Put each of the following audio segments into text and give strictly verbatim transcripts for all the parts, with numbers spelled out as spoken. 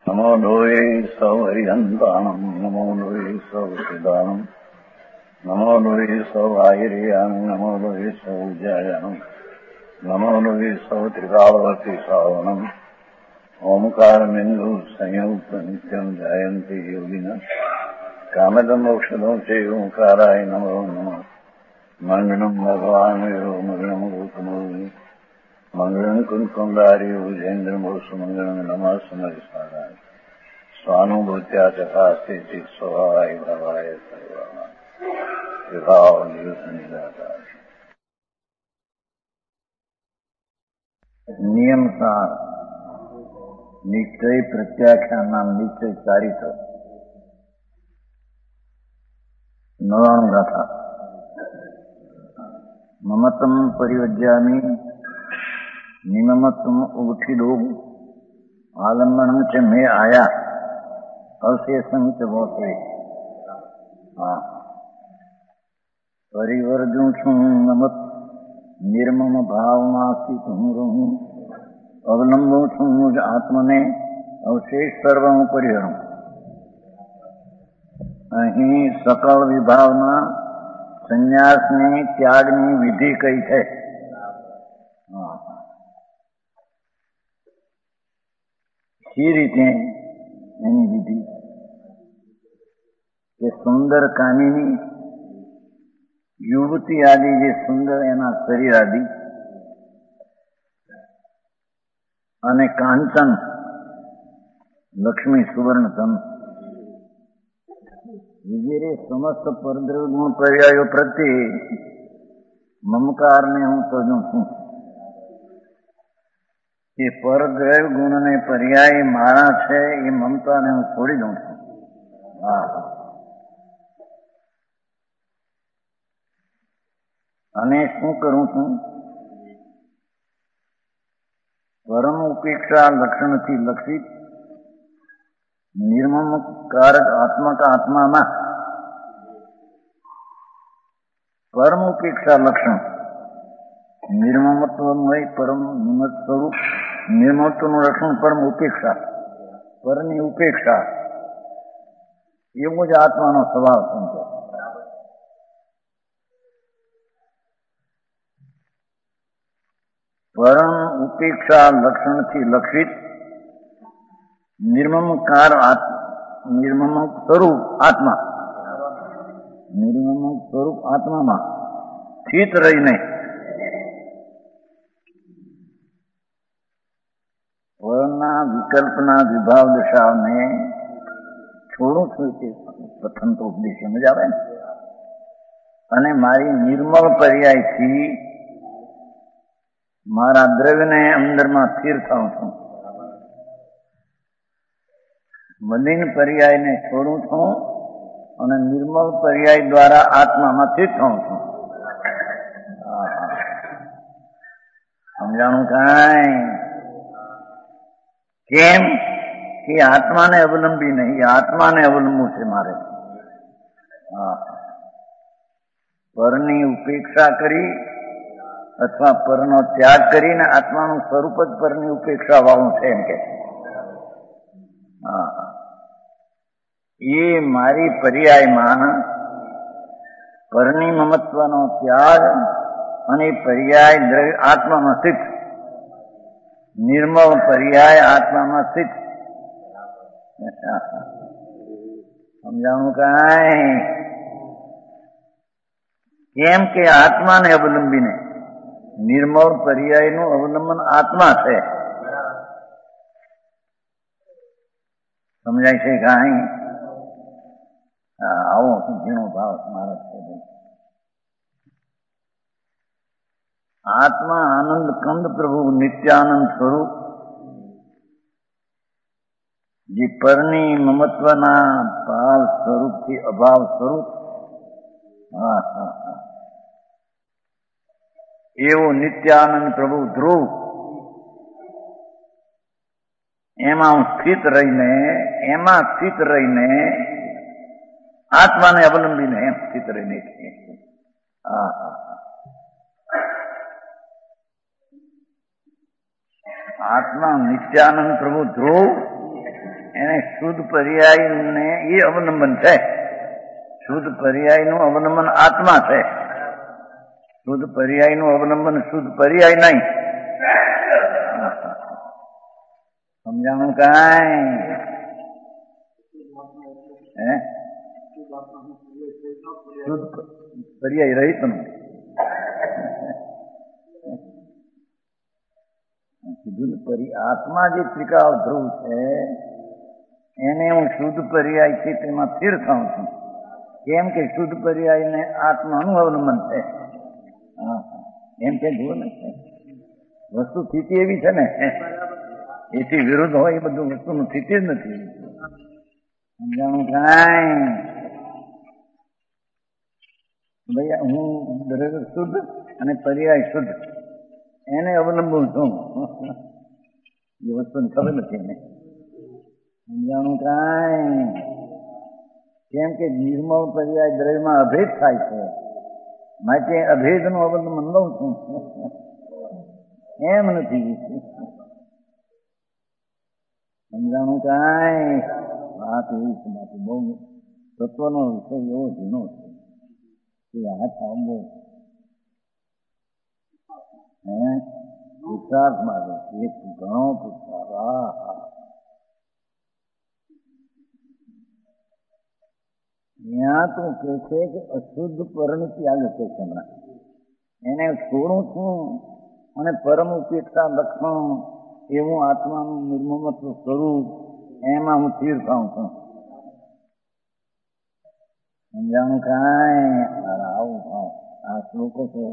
नमो लोये सौहरिहन्ताणम् नमो लोये सौहृदानम् नमो लोये सौभागिर्यानम् नमो लोये सौज्यायानम् नमो लोये सौत्रिकावती सावनम् ओंकारमिन्दु संयुक्त नित्यम् जायन्ति योगिनः कामदमोक्षदो च ओंकाराय नमो नमः मङ्गलम् भगवान् यो मङ्गलम् गौतमोऽग्नि मंगलम कुंकुंडारी उजेन्द्रमोसु मंगलम नमः सुमरिसाराय स्वानुभूत्या चकास्ते चित स्वभावाय भवाय सर्वाः विभाव निदाताय। नियम सार निश्चय प्रत्याख्यान नाम निश्चय चारित्र नवाणु गाथा ममतम परिवज्यामि निममत्म उठिलो आलम्बन च में आया अवशेषं च बोते हाँ परिवर्जू छू नमत निर्मम भावनास्ति तुम रहूं अवलंबो छू मुझ आत्मने अवशेष सर्व परिहरूं अहीं सकल विभावना संन्यासनी त्यागनी विधि कई है। એ રીતે એની વિધિ કે સુંદર કામિની યુવતી આદિ જે સુંદર એના શરીર આદિ અને કાંચન લક્ષ્મી સુવર્ણતમ વગેરે સમસ્ત પરદ્રવ્ય પર્યાયો પ્રત્યે મમકારને હું તજું છું। ये परद्रव्य गुण ने पर्याय मारा है ये ममता ने हूँ छोड़ी दू छू। अने शू करूं छू परम उपेक्षा लक्षण थी लक्षित निर्मम कारक आत्मा का आत्मा में परम उपेक्षा लक्षण निर्ममत्वमय परम निमत स्वरूप निर्ममत्वનું લક્ષણ પરમ ઉપેક્ષા પરની ઉપેક્ષા એવું જ આત્માનો સ્વભાવ સમજો। પરમ ઉપેક્ષા લક્ષણથી લક્ષિત નિર્મમકાર નિર્મમ સ્વરૂપ આત્મા નિર્મમ સ્વરૂપ આત્મામાં સ્થિત રહીને विकल्पना विभाव दशा में छोड़ू छू प्रथम तो उपदेश समझ आवे अने मारी निर्मल पर्याय थी मारा द्रव्य ने अंदर में स्थिर थाऊं छू मलिन पर्याय ने छोड़ू छू अने निर्मल पर्याय द्वारा आत्मा में स्थिर थाऊं छू। समझाणु काई केम कि आत्मा ने अवलंबी नहीं आत्मा ने अवलंबू से मारे परनी उपेक्षा करी अथवा परनो त्याग करी ने आत्मा नु स्वरूप ज परनी उपेक्षा वाळुं छे एम के ये मारी पर्याय में परनी ममत्वनो त्याग अने पर्याय द्रव्य आत्मा में स्थित निर्मल पर्याय आत्मा में स्थित समझाणु काई केम के आत्मा ने अवलंबी ने निर्मल पर्याय नु अवलंबन आत्मा है। समझाय छे काई आवो झीणो भाव मारो आत्मा आनंद कंद प्रभु नित्यानंद स्वरूप जी परनी ममत्वना भाव स्वरूप थी अभाव स्वरूप हाँ हाँ हाँ एवं नित्यानंद प्रभु ध्रुव एमा स्थित रहीने एमा स्थित रहीने आत्मा ने अवलंबी ने एम स्थित रहीने हाँ हाँ आत्मा नित्यानंद प्रभु ध्रुव એને શુદ્ધ પર્યાયને એ અવલંબન છે. શુદ્ધ પર્યાયનું અવલંબન આત્મા છે. શુદ્ધ પર્યાયનું અવલંબન શુદ્ધ પર્યાય નહીં. સમજાણું કાંઈ? હે શુદ્ધ પર્યાય રહિતનું આત્મા જે ત્રિકાળ ધ્રુવ છે એને હું શુદ્ધ પર્યાયથી તેમાં સ્થિર થાઉં છું. કેમ કે શુદ્ધ પર્યાયને આત્માનું અવલંબન છે. હા એમ કે જુઓ ને, વસ્તુ સ્થિતિ એવી છે ને, એથી વિરુદ્ધ હોય એ બધું વસ્તુનું સ્થિતિ જ નથી. સમજાણું કાંઈ? ભાઈ હું દરેક શુદ્ધ અને પર્યાય શુદ્ધ એને અવલંબું છું. એ વસ્તુને ખબર નથી એને. સમજાણું કાંઈ? કેમ કે નિર્મળ પર્યાય દ્રવ્યમાં અભેદ થાય છે, માટે અભેદનું અવલંબન લઉં છું. એમ નથી. સમજાણું કાંઈ? વાત એવી છે. બાકી બહુ તત્વનો વિષય એવો ઝીણો છે કે હાથ આવવો હે પુરુષાર્થ માગે એક ઘણો પુરુષાર્થ. હા હા ત્યાં તો કે છે કે અશુદ્ધ પરનું ત્યાગ છે હમણાં એને છોડું છું અને પરમ ઉપેક્ષા લક્ષણ એવું આત્માનું નિર્મમત્વ સ્વરૂપ એમાં હું સ્થિર થાઉં છું. સમજાણું કાંઈ? આવું થાવ. આ શ્લોકો તો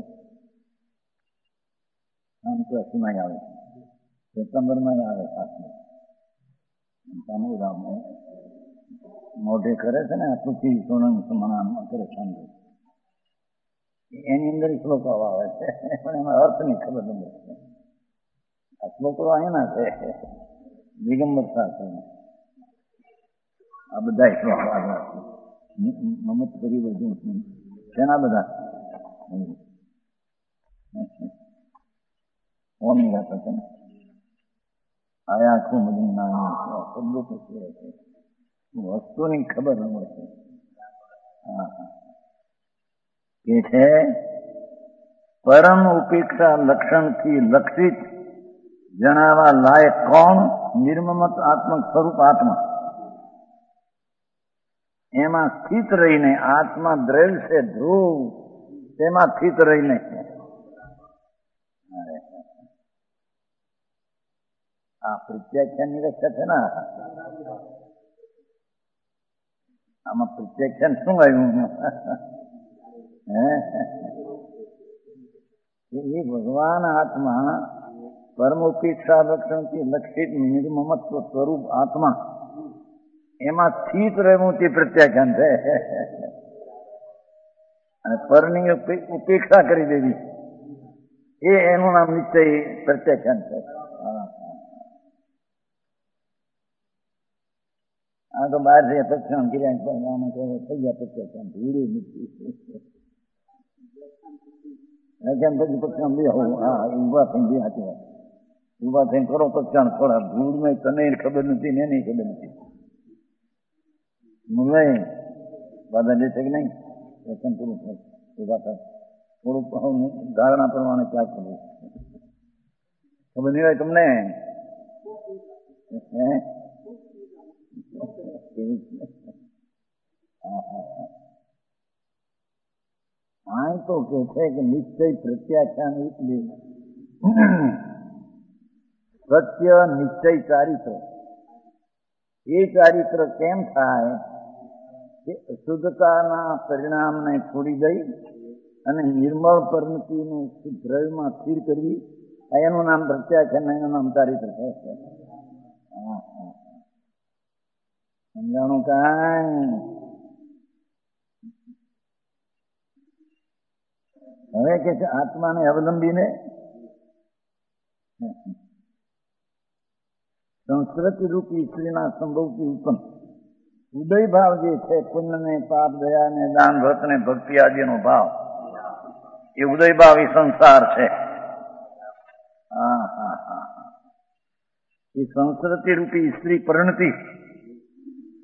આમ તો અસીમાં આવે છે, સપ્ટેમ્બરમાં આવે સાસમાં મોઢે કરે છે ને સુખી સોનમ સમાનામાં કરે સાંજે એની અંદર શ્લોકો આવે છે, પણ એમાં અર્થ નહીં ખબર નથી. આ શ્લોકો અહીંના છે દિગંબર સાથે આ બધા શ્લોકો આવ્યા છે. મમત પરિવર્તન શેના બધા ઓની વાત છે ને આયા આખું બધું નાનું શબ્દો તો છે વસ્તુની ખબર ન મળશે. હા હા કે છે પરમ ઉપેક્ષા લક્ષણથી લક્ષિત જણાવવા લાયક કોણ? નિર્મમત આત્મક સ્વરૂપ આત્મા. એમાં સ્થિત રહીને આત્મા દ્રવ્ય છે ધ્રુવ, તેમાં સ્થિત રહીને આ પ્રત્યાખ્યાન ની રક્ષા છે ને. આમાં પ્રત્યાખ્યાન શું આવ્યું? હે ભગવાન આત્મા પરમોપેક્ષા લક્ષણથી લક્ષિત નિર્મમત્વ સ્વરૂપ આત્મા એમાં સ્થિત રહેવું તે પ્રત્યાખ્યાન છે. અને પરની ઉપેક્ષા કરી દેવી એ એનું નામ નિશ્ચય પ્રત્યાખ્યાન છે. આ તો બહાર છે પક્ષાણ કર્યા થઈ ગયા પ્રત્યાખ્યાન ભીડે નથી. પછી પક્ષાણ લઈ આવું. હા ઉભા થઈને બે હાથે વાત ઉભા થઈને કરો પક્ષાણ થોડા ધૂળમાં તને ખબર નથી ને એને ખબર નથી. નહીં બાધા લે છે કે નહીં પક્ષાણ પૂરું થાય ઉભા થાય થોડુંક ધારણા પ્રમાણે ક્યાં કરવું ખબર નહીં હોય તમને. આ તો કે છે કે નિશ્ચય પ્રત્યાખ્યાન એટલે સત્ય નિશ્ચય ચારિત્ર. એ ચારિત્ર કેમ થાય કે અશુદ્ધતાના પરિણામને છોડી દઈ અને નિર્મળ પરિણતિને દ્રવ્યમાં સ્થિર કરવી, એનું નામ પ્રત્યાખ્યાન, એનું નામ ચારિત્ર છે. હા હા સમજાણું કાંઈ? હવે કે છે આત્માને અવલંબીને સંસ્કૃતિ રૂપી સ્ત્રીના સંભવથી ઉત્પન્ન ઉદય ભાવ જે છે પુણ્ય ને પાપ દયા ને દાન વ્રત ને ભક્તિ આદિનો ભાવ, એ ઉદય ભાવ એ સંસાર છે. હા હા હા એ સંસ્કૃતિ રૂપી સ્ત્રી પરિણતિ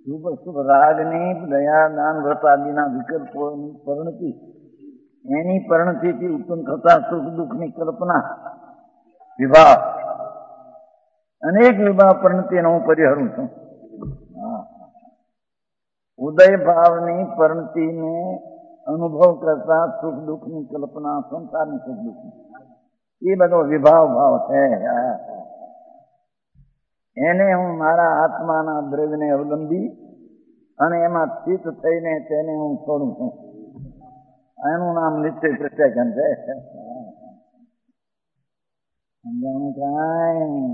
શુભ શુભ રાગની દયા દાન વ્રત આદિના વિકલ્પોની પરિણતિ, એની પરિણતિથી ઉત્પન્ન થતા સુખ દુઃખની કલ્પના, વિભાવ, અનેક વિભાવ પરિણતિનો હું પરિહરું છું. ઉદય ભાવની પરિણતિને અનુભવ કરતા સુખ દુઃખની કલ્પના, સંસારની સુખ દુઃખની, એ બધો વિભાવ ભાવ છે. એને હું મારા આત્માના દ્રવ્યને અવલંબી અને એમાં સ્થિત થઈને તેને હું છોડું છું. એનું નામ નિશ્ચય પ્રત્યાખ્યાન છે. સમજાણું કાંઈ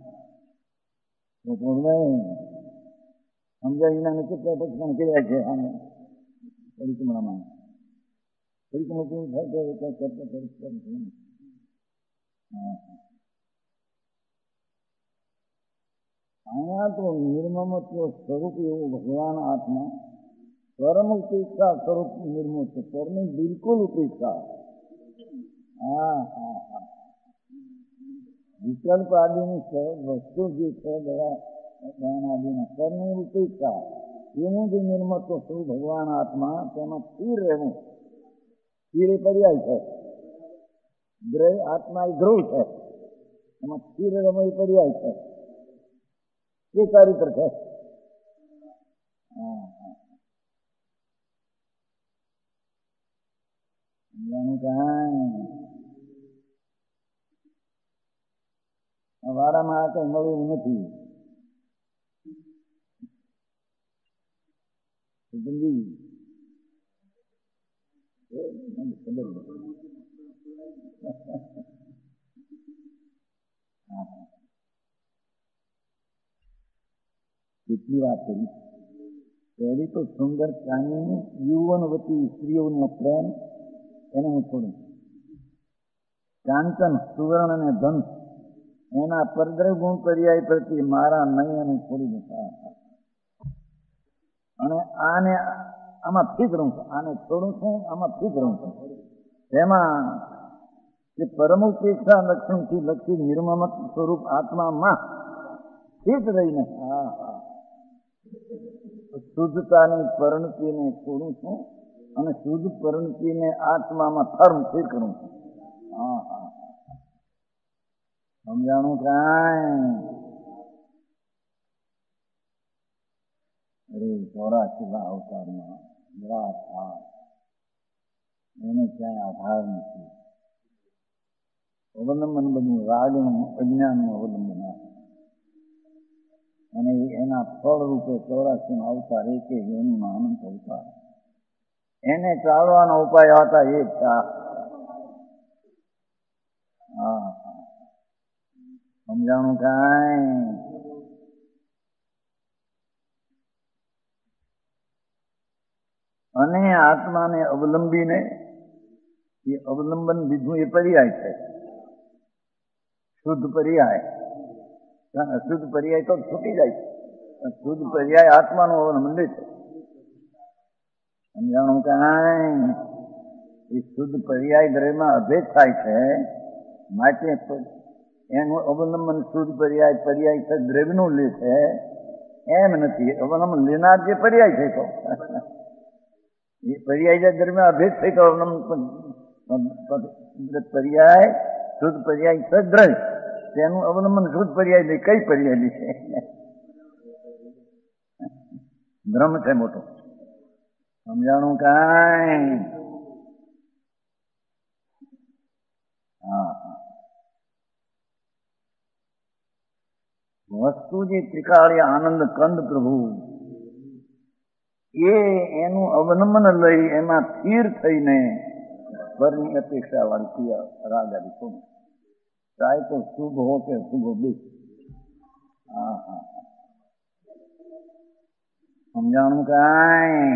સમજાવીના કેટલા પક્ષમાં કર્યા છે. આને પરિક્રમામાં પરિક્રમા કેવું થાય છે કરતા પરિશ્રમ છે. અહીંયા તો નિર્મમત્વ સ્વરૂપ એવું ભગવાન આત્મા પરમ ઉપેક્ષા સ્વરૂપ નિર્મમ છે. પરની બિલકુલ ઉપેક્ષા. હા હા હા વિકલ્પ આદિની વસ્તુ જે છે દયા દાન આદિના પરની ઉપેક્ષા, એનું જે નિર્મત્વ સ્વરૂપ ભગવાન આત્મા, તેમાં સ્થિર રહેવું. સ્થિર એ પર્યાય છે. દ્રવ્ય આત્મા એ ધ્રુવ છે, એમાં સ્થિર રહેવું એ પર્યાય છે. એ ચારિત્ર છે. વાડામાં આ કઈ મળ્યું નથી. કેટલી વાત કરી. પહેલી તો સુંદર પ્રાણીની યુવનવતી સ્ત્રીઓનો પ્રેમ, એને હું છોડું. કાંચન સુવર્ણ અને ધન એના પરદ્રવ ગુણ પર્યાય પ્રત્યે મારા નયન છોડી દેતા. અને આને આમાં ફિક રહું છું, આને છોડું છું, આમાં ફિક રહું છું. તેમાં એ પરમોપેક્ષા લક્ષણથી લક્ષી નિર્મમત સ્વરૂપ આત્મામાં સ્થિત રહીને હા હા શુદ્ધતાની પરિણતિને છોડું છું અને શુદ્ધ પરિણતિને આત્મામાં થર્મ સ્થિર કરું છું. હા હા સમજાણું કાંઈ? અરે ચોરાશીમાં અવતારમાં નિરાધાર, એને ક્યાંય આધાર નથી. અવલંબન બધું રાગનું અજ્ઞાનનું અવલંબન, અને એના ફળ રૂપે ચોરાશીમાં અવતાર, એક એક યોનિમાં અનંત અવતાર. એને ચાલવાનો ઉપાય હતા એક ચા. હા સમજાણું કાંઈ? અને આત્માને અવલંબીને એ અવલંબન લીધું એ પર્યાય છે, શુદ્ધ પર્યાય. અશુદ્ધ પર્યાય તો છૂટી જાય છે. શુદ્ધ પર્યાય આત્માનું અવલંબન લે છે. સમજાણું કાંઈ? એ શુદ્ધ પર્યાય દ્રવ્યમાં અભેદ થાય છે, માટે એનું અવલંબન શુદ્ધ પર્યાય પર્યાય છે દ્રવ્યનું લે છે એમ નથી. અવલંબન લેનાર જે પર્યાય છે તો એ પર્યાય જે દરમિયાન અભેદ થઈ તો અવલંબન પર્યાય શુદ્ધ પર્યાય છે દ્રવ્ય, તેનું અવલંબન શુદ્ધ પર્યાય લે. કઈ પર્યાય લે છે? ભ્રમ છે મોટો. સમજાણું કાંઈ? હા વસ્તુ જે ત્રિકાળીય આનંદ કંદ પ્રભુ, એ એનું અવલંબન લઈ એમાં સ્થિર થઈને પરની અપેક્ષા વાળી રાગ આદિ છોડું. ચાહે તો શુભ હો કે શુભ બે. હા હા સમજાણું કાંઈ?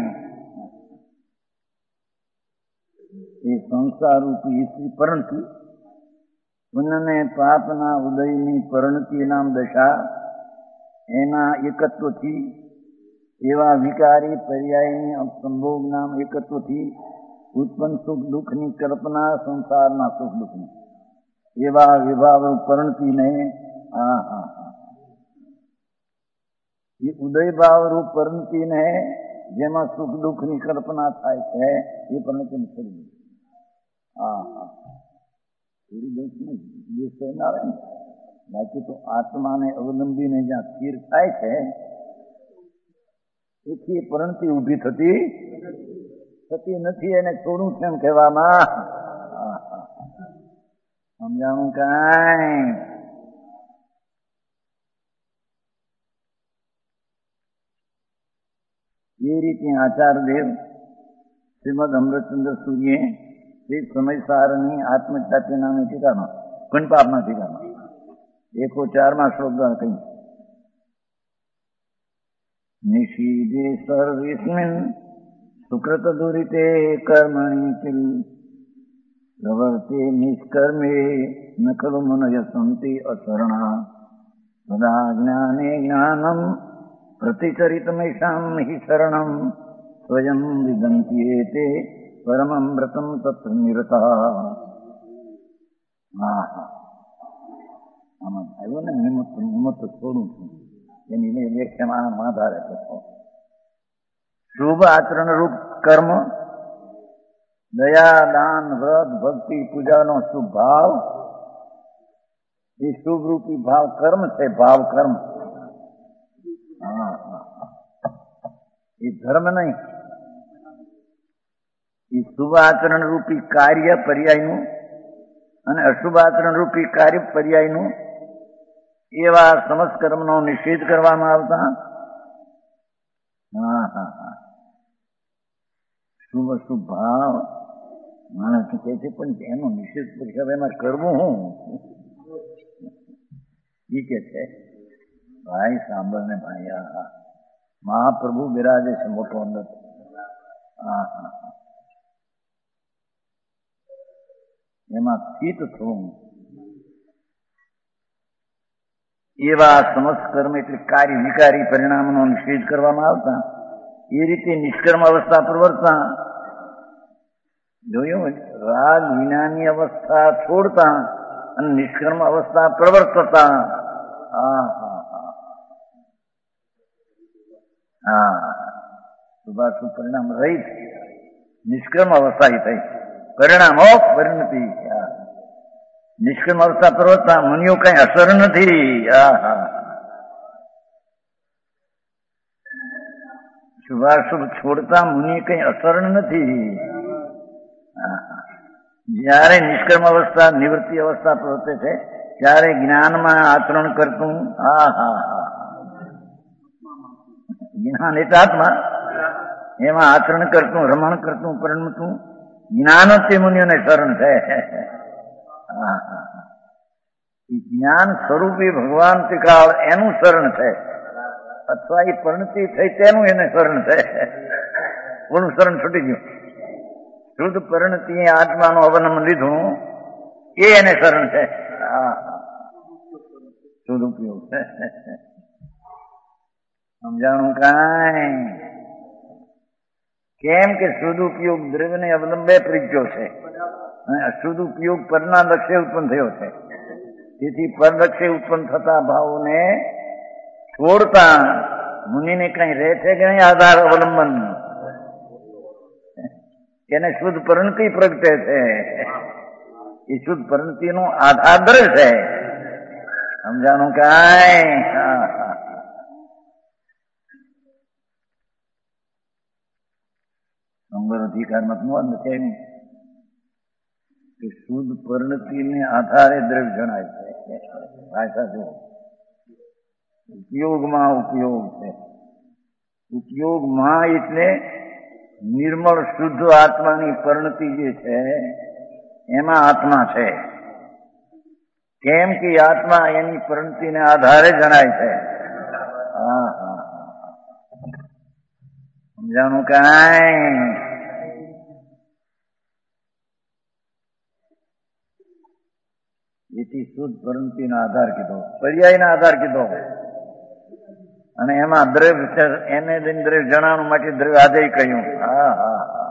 એ સંસાર રૂપી સ્ત્રી પરિણતિ, પુણ્યને પાપના ઉદયની પરિણતિ નામ દશા, એના એકત્વથી એવા વિકારી પર્યાયની સંભોગ નામ એકત્વથી ઉત્પન્ન સુખ દુઃખની કલ્પના, સંસારના સુખ દુઃખની એવા વિભાવ પરિણતિને હા હા હા એ ઉદય ભાવ રૂપ પરિણતિને જેમાં સુખ દુઃખની કલ્પના થાય છે એ પરિણતિને છોડી દે. હા હા છોડી દઉં છું દેશ ના આવે ને. બાકી તો આત્માને અવલંબીને જ્યાં સ્થિર થાય છે એથી પરિણતિ ઊભી થતી થતી નથી. એને છોડું છે એમ કહેવામાં સમજાણું કાંઈ. એ રીતે આચાર્યદેવ શ્રીમદ અમૃતચંદ્ર સૂર્ય શ્રી સમયસારની આત્મજાતિ નામની ટીકામાં ગણપાપના ટીકામાં એકો ચારમાં શ્લોક દ્વારા કહ્યું નિષીદે સર્વેસ્મિન સુકૃત દુરિતે કર્મણિ કિલ પ્રવર્તે નિષ્કર્મે ન ખલુ મનય સંતિ અશરણા સદા જ્ઞાને જ્ઞાનમ પ્રતિચરિતમેષામ હિ શરણમ સ્વયં વિદંત્યેતે પરમમૃતમ તત્ર નિરતા. હા હા આમાં આવ્યો ને નિમત નિમત છોડું છું એની વ્યાખ્યામાં આધારે થતો શુભ આચરણ રૂપ કર્મ દયા દાન વ્રત ભક્તિ પૂજાનો શુભ ભાવ એ શુભ રૂપી ભાવ કર્મ છે. ભાવ કર્મ એ ધર્મ નહીં. એ શુભ આચરણ રૂપી કાર્ય પર્યાયનું અને અશુભ આચરણ રૂપી કાર્ય પર્યાયનું એવા સમસ્ત કર્મનો નિષેધ કરવામાં આવતા. હા હા હા શુભ અશુભ ભાવ માણસ કહે છે પણ એનો નિષેધ પછી એમાં કરવું હું એ કે છે ભાઈ સાંભળ ને ભાઈ. હા હા મહાપ્રભુ બિરાજે છે મોટો અંદર. હા હા એમાં સ્થિત થવું. એવા સમસ્ત કર્મ એટલે કાર્ય વિકારી પરિણામનો નિષેધ કરવામાં આવતા. એ રીતે નિષ્કર્મ અવસ્થા પ્રવર્તતા. જોયું રાગ વિનાની અવસ્થા છોડતા અને નિષ્કર્મ અવસ્થા પ્રવર્તતા. હા હા હા હા શુભાશુભ પરિણામ રહિત નિષ્કર્મ અવસ્થા થઈ. પરિણામ ઓફ પરિણતિ. નિષ્કર્મ અવસ્થા પ્રવર્તતા મુનિઓ કઈ અસર નથી. હા હા શુભાશુભ છોડતા મુનિ કઈ અસર નથી. જયારે નિષ્કર્મ અવસ્થા નિવૃત્તિ અવસ્થા પ્રવર્તે છે ત્યારે જ્ઞાનમાં આચરણ કરતું. હા હા હા જ્ઞાન એટલે આત્મા એમાં આચરણ કરતું રમણ કરતું પરિણમતું જ્ઞાન તે મુનિઓને શરણ છે. હા હા જ્ઞાન સ્વરૂપી ભગવાન ત્રિકાળ એનું શરણ છે અથવા એ પરિણતિ થઈ તેનું એને શરણ છે. ઓનું શરણ છૂટી ગયું. શુદ્ધ પરિણતિ આત્માનું અવલંબન લીધું એ એને શરણ છે. હા શુદ્ધ ઉપયોગ છે. સમજાણું કાંઈ. કેમ કે શુદ્ધ ઉપયોગ દ્રવ્યને અવલંબે પ્રજ્ઞો છે અને અશુદ્ધ ઉપયોગ પરના લક્ષ્ય ઉત્પન્ન થયો છે. તેથી પરલક્ષ્ય ઉત્પન્ન થતા ભાવોને છોડતા મુનિને કઈ રહે છે કે નહીં આધાર અવલંબન. એને શુદ્ધ પરિણતિ પ્રગટે છે. એ શુદ્ધ પરિણતિ નો આધાર દ્રવ્ય છે. સમજાણું કાંઈ. હા હા સંબર અધિકારમાં છે કે શુદ્ધ પરિણતિને આધારે દ્રવ્ય જણાય છે. ભાષા જો ઉપયોગમાં ઉપયોગ છે. ઉપયોગમાં એટલે નિર્મળ શુદ્ધ આત્માની પરિણતિ જે છે એમાં આત્મા છે. કેમ કે આત્મા એની પરિણતિને આધારે જણાય છે. હા હા સમજાણું કાંઈ. એથી શુદ્ધ પરિણતિનો આધાર કીધો, પર્યાયનો આધાર કીધો અને એમાં દ્રવ્ય એને દ્રવ્ય જણાવવા માટે દ્રવ્ય આધેય કહ્યું. હા હા હા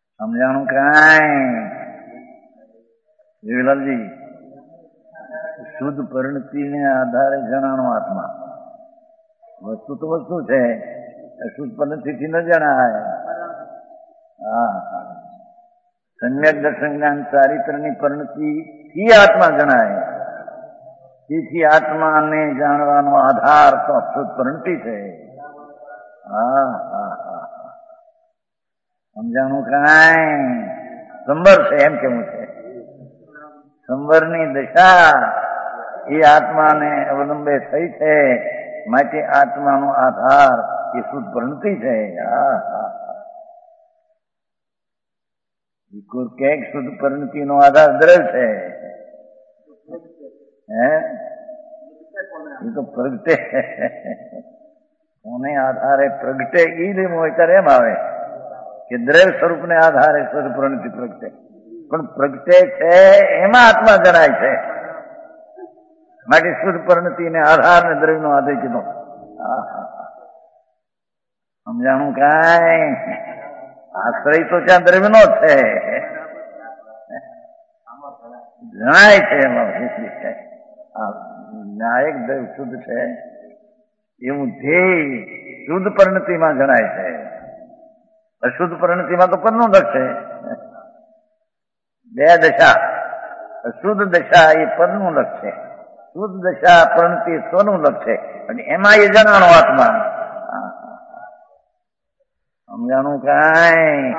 સમજાણું કાંઈ. જીવલાલજી શુદ્ધ પરિણતિને આધારે જણાનો આત્મા. વસ્તુ તો વસ્તુ છે, શુદ્ધ પરિણતિથી ન જણાય. હા હા, સમ્યક દર્શન જ્ઞાન ચારિત્રની પરિણતિથી આત્મા જણાય. તેથી આત્માને જાણવાનો આધાર તો શુદ્ધ પરિણતિ છે. હા હા હા, સમજાણું? કાંઈ સંવર છે એમ કેવું છે. સંવરની દશા એ આત્માને અવલંબે થઈ છે, માટે આત્માનો આધાર એ શુદ્ધ પરિણતિ છે. હા હા, ક્યાંક શુદ્ધ પરિણતિ નો આધાર દ્રવ છે. હે એ તો પ્રગટે, કોને આધારે પ્રગટે ઈ જ મોય એમ આવે કે દ્રવ સ્વરૂપને આધારે શુદ્ધ પરિણતિ પ્રગટે. પણ પ્રગટે છે એમાં આત્મા જણાય છે, માટે શુદ્ધ પરિણતિને આધાર ને દ્રવ્ય નો આધાર કીધો. સમજાણું? કાંઈ આશ્રય તો ત્યાં દ્રવ્ય નો છે, જણાય છે એમાં. ન્યાયક દ્રવ્ય શુદ્ધ છે એવું ધ્યેય શુદ્ધ પરિણતિમાં જણાય છે. અશુદ્ધ પરિણતિમાં તો પદનું લક્ષ છે. બે દશા, અશુદ્ધ દશા એ પદનું લક્ષ છે, શુદ્ધ દશા પરિણતિ સ્વનું લક્ષ છે, અને એમાં એ જણાનો આત્મા. સમજાણું? કાંઈ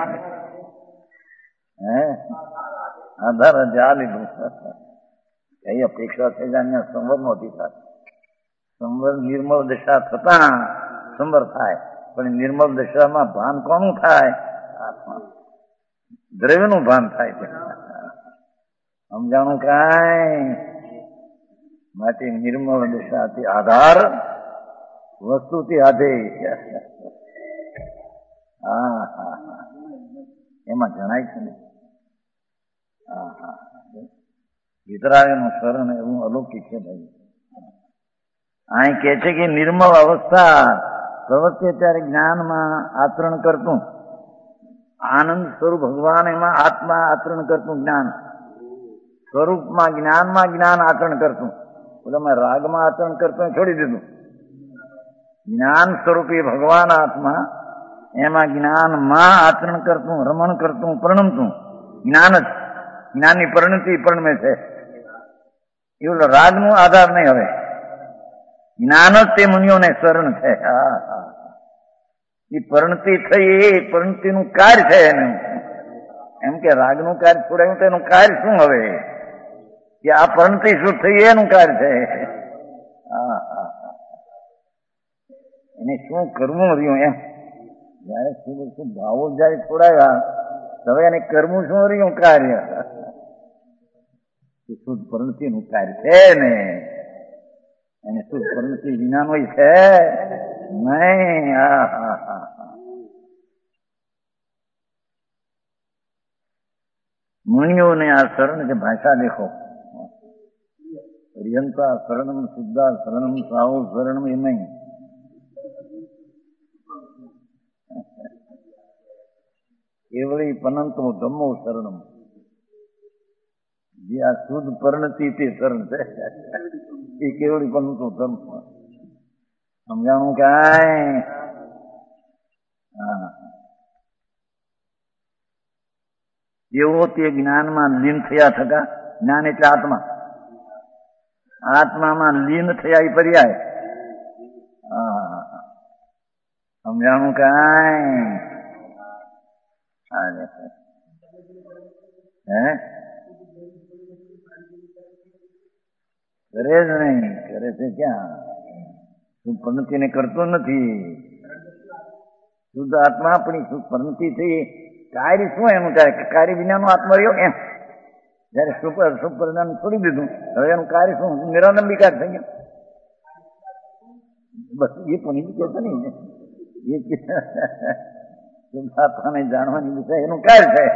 હે આધાર જા લીધું. કઈ અપેક્ષા છે જાણ્યા સંવર નહોતી થાય. સંવર નિર્મળ દશા થતા સંવર થાય, પણ નિર્મળ દશામાં ભાન કોનું થાય? આત્મા, દ્રવ્યનું ભાન થાય છે. સમજાણું? કાંઈ માટે નિર્મળ દશાથી આધાર વસ્તુથી આધેય. હા હા હા, એમાં જણાય છે ને. હા હા, વિતરાગનું શરણ એવું અલૌકિક છે ભાઈ. અહીં કે છે કે નિર્મળ અવસ્થા પ્રવર્તે ત્યારે જ્ઞાનમાં આચરણ કરતું, આનંદ સ્વરૂપ ભગવાન એમાં આત્મા આચરણ કરતું, જ્ઞાન સ્વરૂપમાં જ્ઞાનમાં જ્ઞાન આચરણ કરતું. બોલે રાગમાં આચરણ કરતું છોડી દીધું. જ્ઞાન સ્વરૂપી ભગવાન આત્મા એમાં જ્ઞાનમાં આચરણ કરતું, રમણ કરતું, પરણમતું. જ્ઞાન જ જ્ઞાનની પરિણતિ પરણમે છે. એવું રાગનો આધાર નહીં. હવે જ્ઞાન જ તે મુનિઓને શરણ છે. હા હા, એ પરિણતિ થઈ એ પરિણતિનું કાર્ય છે એનું. એમ કે રાગનું કાર્ય છોડાયું તો એનું કાર્ય શું? હવે કે આ પરિણતિ શું થઈ એનું કાર્ય છે. હા હા, એને શું કરવું રહ્યું એમ. જયારે શું શું ભાવો જયારે છોડાયા હવે એને કરવું શું રહ્યું? કાર્ય. શુદ્ધ પરિણતિ નું કાર્ય છે ને, એને શુદ્ધ પરિણતિ વિનાનો છે નહીં. હા હા હા, મુનિઓને આ શરણ કે ભાષા દેખો. પર્યંતા શરણમ શુદ્ધા શરણમ સાહુ શરણમ એ નહીં. કેવળી પનંતો ધમ્મો શરણમ. જે આ શુદ્ધ પરિણતિ તે શરણ છે એ કેવળી પનંતો ધર્મ. સમજાણું? કાંઈ હા, એવો તે જ્ઞાનમાં લીન થયા થતા. જ્ઞાન એટલે આત્મા, આત્મામાં લીન થયા એ પર્યાય. હા, સમજાણું? કાંઈ હે કરે જ નહીં. કરે છે ક્યાં? શુદ્ધ પરિણતિને કરતો નથી. શુદ્ધ આત્મા આપણી શુદ્ધ પરિણતિ થઈ. કાર્ય શું એનું? કાર્ય વિનાનો આત્મા રહ્યો એમ. જયારે શુભ શુભ પરિણામ છોડી દીધું હવે એનું કાર્ય શું? નિરાલંબિકાર થઈ ગયો. બસ એ પણ કે છે ને એ શુદ્ધ આત્માને જાણવાની વિષય એનું કાર્ય છે.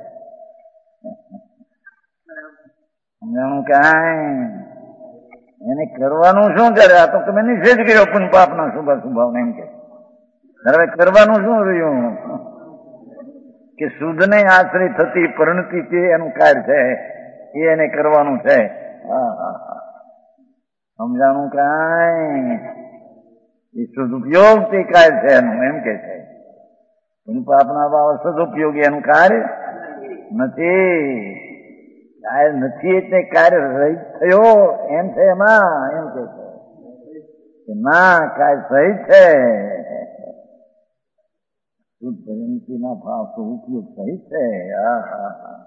સમજાણું? કાંઈ એને કરવાનું શું? કરે આ તો તમે નિષેધ કર્યો પુન પાપના શુભ શુભાવના એમ કે. હવે કરવાનું શું રહ્યું? કે શુદ્ધને આશ્રય થતી પરિણતિ છે એનું કાર્ય છે, એ એને કરવાનું છે. હા હા હા, સમજાણું કાંઈ એ સદુપયોગ તે કાર્ય છે એનું એમ કે છે. પાપના ભાવ સદુપયોગી એનું કાર્ય નથી. કાર્ય નથી એટલે કાર્ય રહિત થયો એમ છે એમાં એમ કે છે ના કાર્ય સહિત છે. શુદ્ધ ભયંતીના ભાવ તો ઉપયોગ સહિત છે. હા હા હા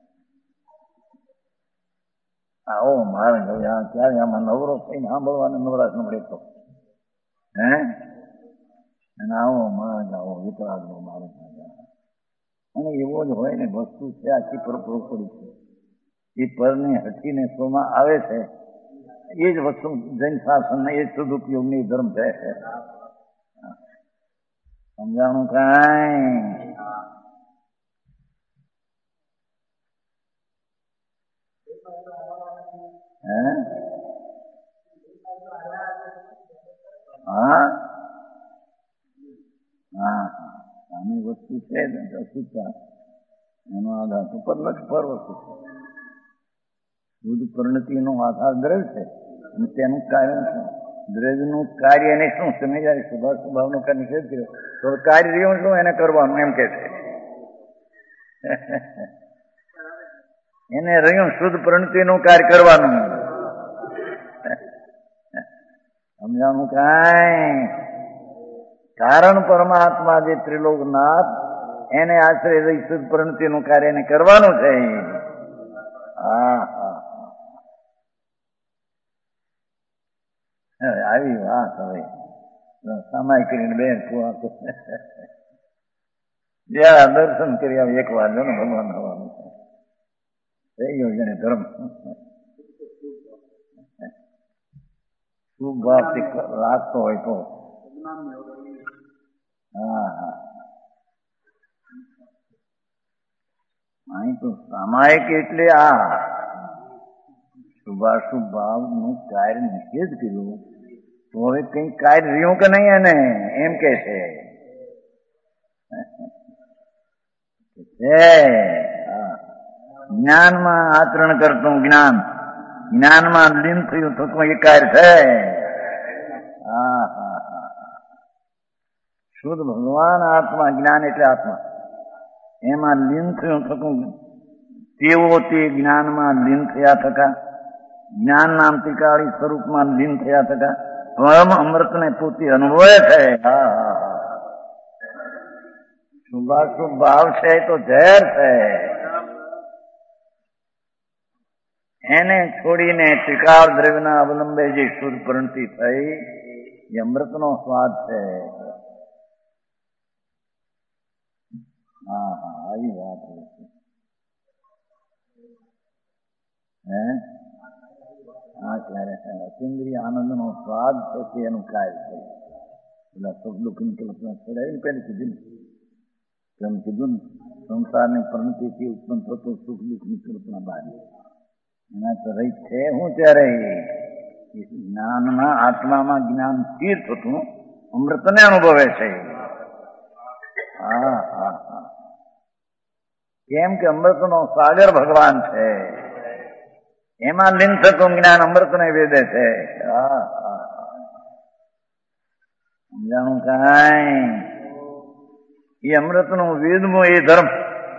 આવો મારે ક્યારે આમાં નવરો થઈને સાંભળવાનો નવરાશ ન મળે તો હે અને આવો માર્ગ આવો વિતરાગનો માર્ગ અને એવો જ હોય ને વસ્તુ છે આખી પરપરો પડી છે એ પરની હટીને શોમાં આવે છે એ જ વસ્તુ જૈન શાસન એ જ સદુપયોગની ધર્મ છે. સમજાણું કાંઈ હે હા હા આની વસ્તુ છે અશુદ્ધતા એનો આધાર ઉપર લક્ષ પર વસ્તુ છે. શુદ્ધ પરિણતિનો આધાર દ્રવ્ય છે અને તેનું કારણ છે. દ્રવ્યનું કાર્ય એને શું તમે જયારે સ્વભાવ સ્વભાવનો નિષેધ કર્યો તો કાર્ય રહ્યું શું એને કરવાનું એમ કે છે. એને રહ્યું શુદ્ધ પરિણતિનું કાર્ય કરવાનું. સમજાણું કાંઈ કારણ પરમાત્મા જે ત્રિલોકનાથ એને આશ્રય રહી શુદ્ધ પરિણતિનું કાર્ય એને કરવાનું છે. હા હા હવે આવી વાત હવે સમાય કરીને બેન જ્યાં દર્શન કરી આવે એક વાર જો ને ભગવાન થવાનું છે. થઈ ગયો જેને ધર્મ શુભ ભાવથી લાગતો હોય તો હા હા અહીં તો સામાયિક એટલે આ શુભાશુભ ભાવનું કાર્ય નિષેધ કર્યું તો હવે કઈ કાર્ય રહ્યું કે નહીં એને એમ કે છે. જ્ઞાનમાં આચરણ કરતું જ્ઞાન જ્ઞાનમાં લીન થયું થતું એ કાર્ય છે. હા હા હા શુદ્ધ ભગવાન આત્મા જ્ઞાન એટલે આત્મા એમાં લીન થયું થતું તેઓ તે જ્ઞાનમાં લીન થયા થતા જ્ઞાન નામ ત્રિકાળી સ્વરૂપમાં લીન થયા થતા સ્વયં અમૃતને પોતે અનુભવે છે. હા હા હા શુભાશુભ ભાવ છે તો ઝેર છે. એને છોડીને ત્રિકાળ દ્રવ્યના અવલંબે જે શુદ્ધ પરિણતિ થઈ એ અમૃતનો સ્વાદ છે. હા હા આવી વાત છે. હે હા ત્યારે અતિન્દ્રિય આનંદનો સ્વાદ છે તે એનું કાર્ય છે. પેલા સુખ દુઃખની કલ્પના છોડાવી પેલી કીધું તેમ કીધું સંસારની પરિણતિથી ઉત્પન્ન થતું સુખ દુઃખની કલ્પના બહાર એના તો રહી છે હું ત્યારે જ્ઞાનમાં આત્મામાં જ્ઞાન સ્થિર થતું અમૃતને અનુભવે છે. હા હા હા કેમ કે અમૃતનો સાગર ભગવાન છે એમાં લીન થતું જ્ઞાન અમૃતને વેદે છે. હા હા સમજાણું કાંઈ એ અમૃતનું વેદમાં એ ધર્મ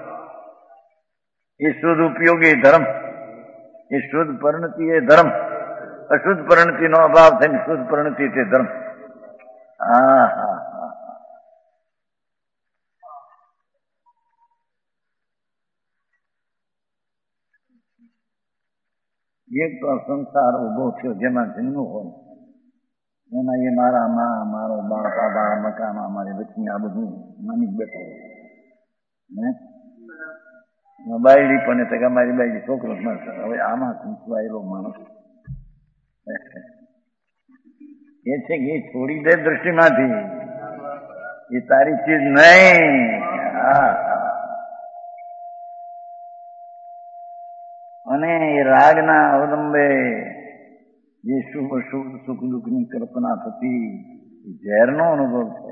એ શુદ્ધ ઉપયોગી ધર્મ એ શુદ્ધ પરિણતિ એ ધર્મ અશુદ્ધ પરિણતિનો અભાવ થઈને શુદ્ધ પરિણતિ તે ધર્મ. હા હા હા એક તો સંસાર ઉભો થયો જેમાં જન્મ હોય એમાં એ મારા માં મારો બાપ આ બાળા મકાનમાં મારી લક્ષ્મી આ બધું માની બેઠો હે બાયડી પણ એટલે કે મારી બાયડી છોકરો હવે આમાં સંકળાયેલો માણસ એ છે કે એ છોડી દે દ્રષ્ટિમાંથી એ તારી ચીજ નહીં. હા અને એ રાગના અવલંબે જે શુભ શુભ સુખ દુઃખની કલ્પના થતી ઝેરનો અનુભવ છે.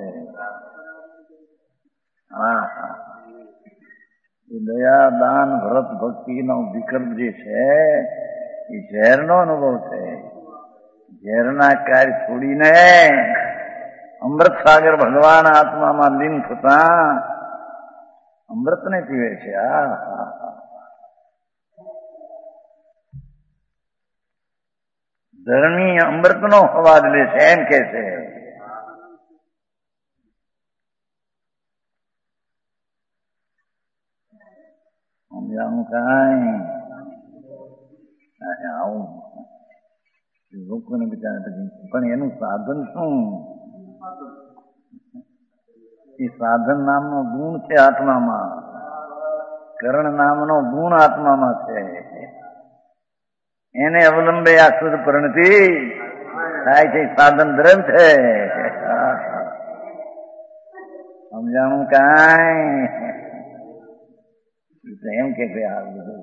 હા હા એ દયા દાન વ્રત ભક્તિનો વિકલ્પ જે છે એ ઝેરનો અનુભવ છે. ઝેરના કાર્ય છોડીને અમૃત સાગર ભગવાન આત્મામાં લીન થતા અમૃતને પીવે છે. આ ધર્મી અમૃતનો સ્વાદ લે છે એમ કે છે. સમજાવું કાંઈ આવું લોકોને બિચારા પણ એનું સાધન શું? એ સાધન નામનો ગુણ છે આત્મામાં, કરણ નામનો ગુણ આત્મામાં છે. એને અવલંબે આ શુદ્ધ પરિણતિ થાય છે. સાધન દ્રવ્ય છે. સમજાણું કાંઈ એમ કે ગયા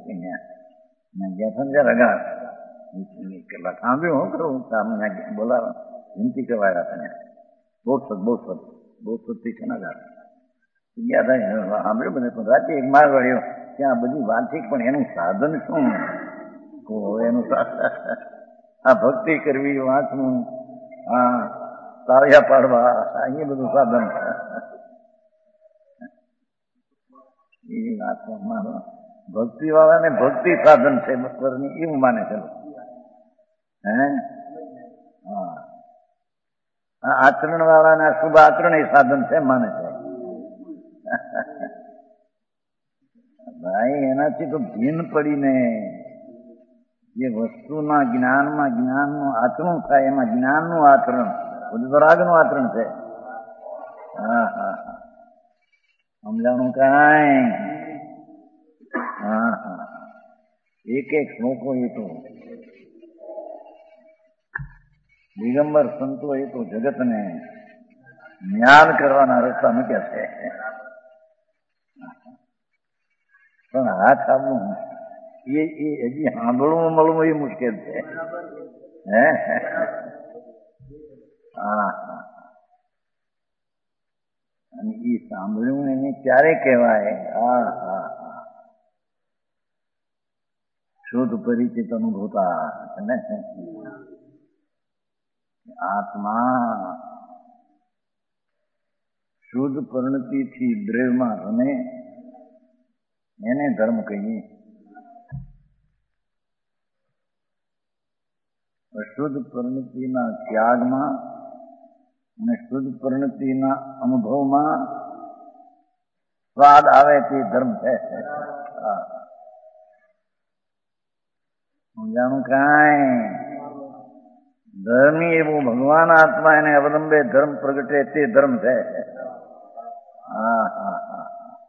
સમજ્યા લગા કલાક સાંભળ્યું હું કરું સામે બોલાવા વિનંતી કરવાયા તને બહુ સદ બહુ સદ બહુ સદથી છે ને ગયા થાય સાંભળ્યું બધે પણ રાતે એક માર વળ્યો ત્યાં બધી વાંચી પણ એનું સાધન શું? એનું આ ભક્તિ કરવી, વાંચવું, હા તાળિયા પાડવા, એ બધું સાધન એ વાત ભક્તિ વાળાને ભક્તિ સાધન છે બપોરની એવું માને છે. હે હા આચરણ વાળાને શુભ આચરણ એ સાધન છે માને છે. ભાઈ એનાથી તો ભીન પડીને જે વસ્તુના જ્ઞાનમાં જ્ઞાનનું આચરણ થાય એમાં જ્ઞાનનું આચરણ બધું તો રાગનું આચરણ છે. હા હા હા સમજાણું કાંઈ? હા હા એક એક શ્લોકો એ તો દિગંબર સંતો એ તો જગતને જ્ઞાન કરવાના રસ્તા મૂક્યા છે. પણ હાથ આવવું એ એ હજી સાંભળવું મળવું એ મુશ્કેલ છે. હે હા હા અને એ સાંભળ્યું એને ક્યારે કહેવાય? હા હા હા શુદ્ધ પરિચિત અનુભૂતા ને આત્મા શુદ્ધ પરિણતિથી દ્રવ્યમાં રમે એને ધર્મ કહીએ. અશુદ્ધ પરિણતિના ત્યાગમાં અને શુદ્ધ પરિણતિના અનુભવમાં સ્વાદ આવે તે ધર્મ છે. સમજાણું કાંઈ? ધર્મી એવું ભગવાન આત્મા એને અવલંબે ધર્મ પ્રગટે તે ધર્મ છે. હા હા હા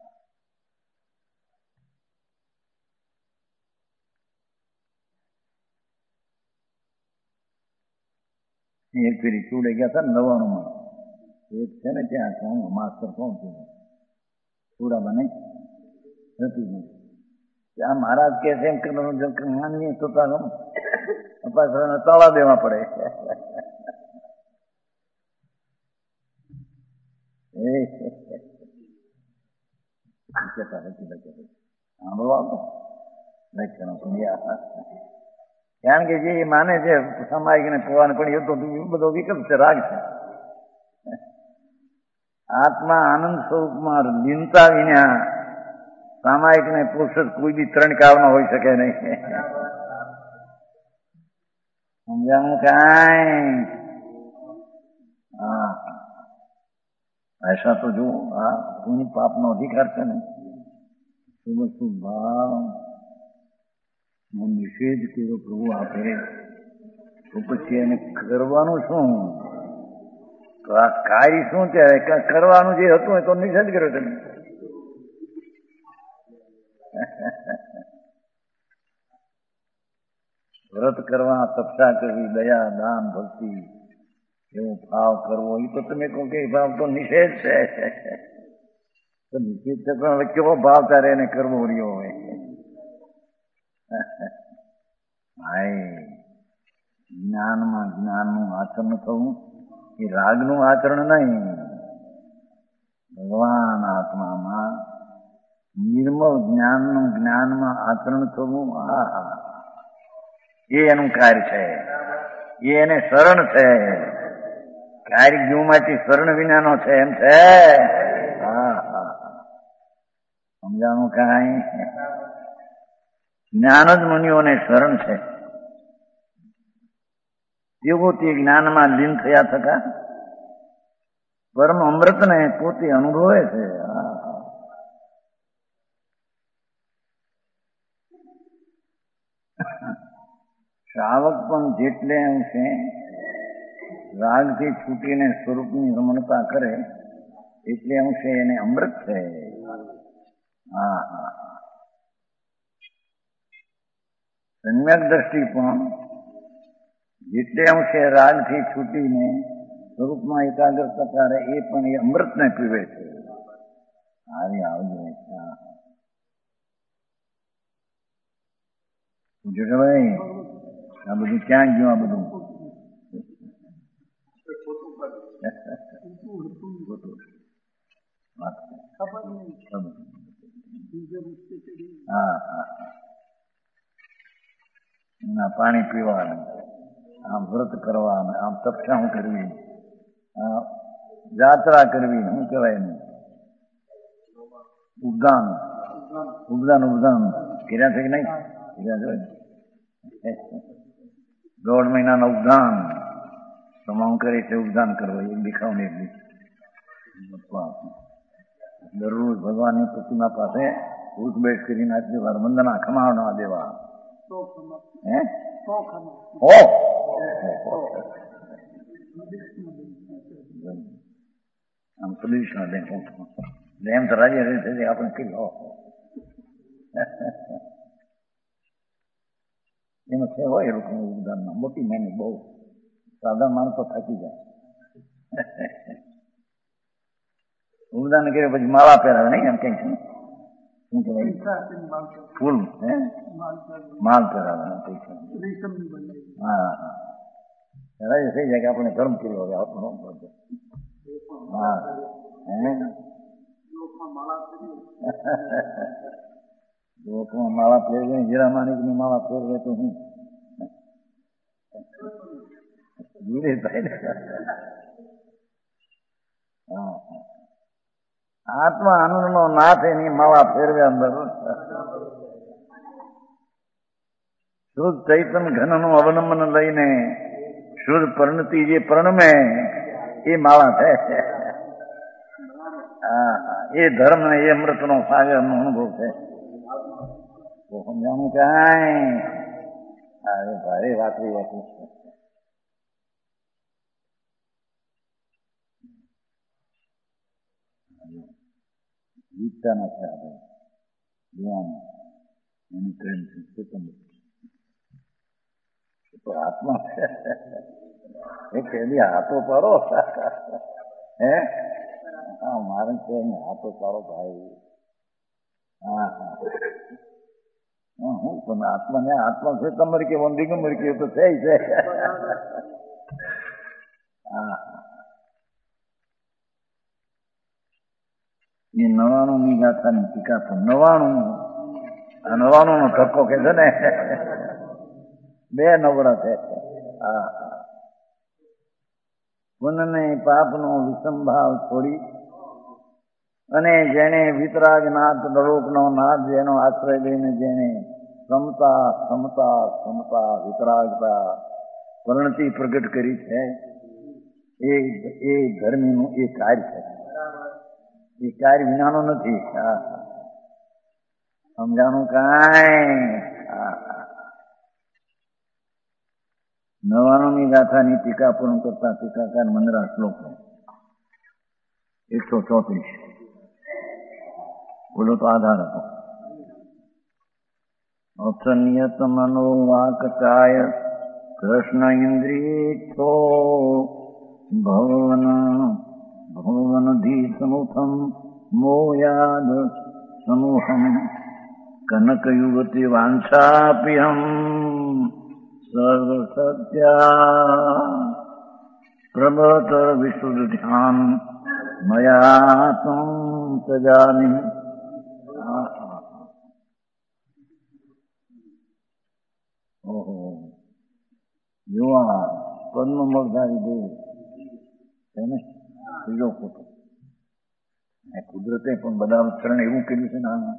એક ફેરી ચૂડે ગયા હતા ને નવાણુંમાં એક છે ને ત્યાં કોણ માસ્ટર કોણ છે ચૂડામાં નહીં નથી ત્યાં મહારાજ કે છે એમ કે માનીએ તો પાછળ તળા દેવા પડે. કારણ કે જે માને છે સમાયિકને પોવાને પણ એ તો બધો વિકલ્પ છે, રાગ છે. આત્મા આનંદ સ્વરૂપમાં લીનતા વિના સામાયિક ને પુરુષ કોઈ બી ત્રણ કાળમાં હોઈ શકે નહીં. સમજાવું કાંઈ? હા ऐसा તો જો આ પુણ્ય પાપનો અધિકાર છે ને શું વસ્તુ ભાવ નિષેધ કર્યો પ્રભુ આપે તો પછી એને કરવાનું શું? તો આ કાર્ય શું છે? કરવાનું જે હતું એ તો નિષેધ કર્યો છે. વ્રત કરવા, તપસ્યા કરવી, દયા, દાન, ભક્તિ એવો ભાવ કરવો એ તો તમે કહો કે ભાવ તો નિષેધ છે. તો નિષેધ છે પણ હવે કેવો ભાવ તારે એને કરવો રહ્યો હોય? ભાઈ જ્ઞાનમાં જ્ઞાનનું આચરણ થવું એ રાગનું આચરણ નહીં. ભગવાન આત્મામાં નિર્મળ જ્ઞાનનું જ્ઞાનમાં આચરણ થવું આ એ એનું કાર્ય છે. એ એને શરણ છે. કારિક જીવમાંથી શરણ વિનાનો છે એમ છે. હા હા સમજાણું કાંઈ? જ્ઞાન જ મુનિઓને શરણ છે. તેઓ તે જ્ઞાનમાં લીન થયા થતા પરમ અમૃતને પોતે અનુભવે છે. શ્રાવક પણ જેટલે અંશે રાગથી છૂટીને સ્વરૂપની રમણતા કરે એટલે અંશે એને અમૃત છે. હા હા સમ્યક દ્રષ્ટિ પણ જેટલે અંશે રાગથી છૂટીને સ્વરૂપમાં એકાગ્રતા કરે એ પણ એ અમૃતને પીવે છે. આવી આવજો. જો ભાઈ આ બધું ક્યાં ગયું? આ બધું હા હા ના પાણી પીવાનું, આમ વ્રત કરવાનું, આમ તપસ્યા કરવી, યાત્રા કરવી, શું કહેવાય ને ઉપદાન ઉપદાન ઉપદાન કર્યા છે કે નહીં? કર્યા છે. દોઢ મહિનાનું ઉપદાન તમામ કરે છે. ઉપદાન કરવો એક દેખાવ ને એક દરરોજ ભગવાનની પ્રતિમા પાસે ઉઠ બેઠ કરીને આટલી વાર વંદના ખમાવવા દેવા. હે હો આમ પ્રદેશમાં દે એમ તો રાજ્ય રહે આપણે કઈ હો એમાં છે હોય એ લોકોનું ઉદાહરણમાં મોટી મહેનત બહુ. સાધારણ માણસો થાકી જાય. ઉદાહરણ કર્યું પછી માળા પહેરાવે નહીં એમ કઈ છે. શું કહેવાય? ફૂલ હે માલ પહેરાવે. હા હા રાજી થઈ જાય કે આપણે ધર્મ કર્યો હવે આપણો. હા હે લોકોમાં માળા ફેરવે, હીરા માણિકની માળા ફેરવે તો હું આત્મા આનંદનો નાથ એની માળા ફેરવે અંદર. શુદ્ધ ચૈતન ઘનનું અવલંબન લઈને શુદ્ધ પરિણતિ જે પ્રણમે એ માળા છે. હા એ ધર્મ ને એ અમૃતનો સાગરનો અનુભવ છે. સમજાણું કાંઈ? અરે ભારે વાતરી વાતું છે. જીતતા નથી આપણે જોવાનું એની પ્રેમ છે તો આત્મા એ કહેલી હાથો પાડો. હે હા મારે છે હાથો પાડો ભાઈ. હા હા હું તમે આત્મા ને આત્મા છે તમારી કે વંદી ગમરી કે તો છે છે. હા એ નવાણું ની ગાથાની ટીકા તો નવાણું આ નવાણું નો ધક્કો કે છે ને બે નવરા છે. હા પુણ્ય પાપનો વિસંભાવ છોડી અને જેને વિતરાગ નાથ દળોકનો નાથ જેનો આશ્રય લઈને જેને સમતા સમતા સમતા વિતરાગતા પરિણતિ પ્રગટ કરી છે એ એ ધર્મીનું એ કાર્ય છે. એ કાર્ય વિનાનો નથી. સમજાણું કાંઈ? નવાણુંની ગાથાની ટીકા પૂર્ણ કરતા ટીકાકાર મંદરા શ્લોક એકસો ચોત્રીસ બોલો તો આધાર હતો. અસનિયત મનો વાકચાય કૃષ્ણ ઇન્દ્રિયો ભવન ભવનધી સમૂહમ મોયાદ સમૂહમ કનકયુવતી વાંછાપ્યહમ સર્વ સત્યા પ્રભતર વિશુદ્ધ ધ્યાન મયા તું સજામી. ઓહો યુવા પદ્મ મળધારી દેવ છે ને ત્રીજો ફોટો. કુદરતે પણ બધા ચરણ એવું કર્યું છે ને આમાં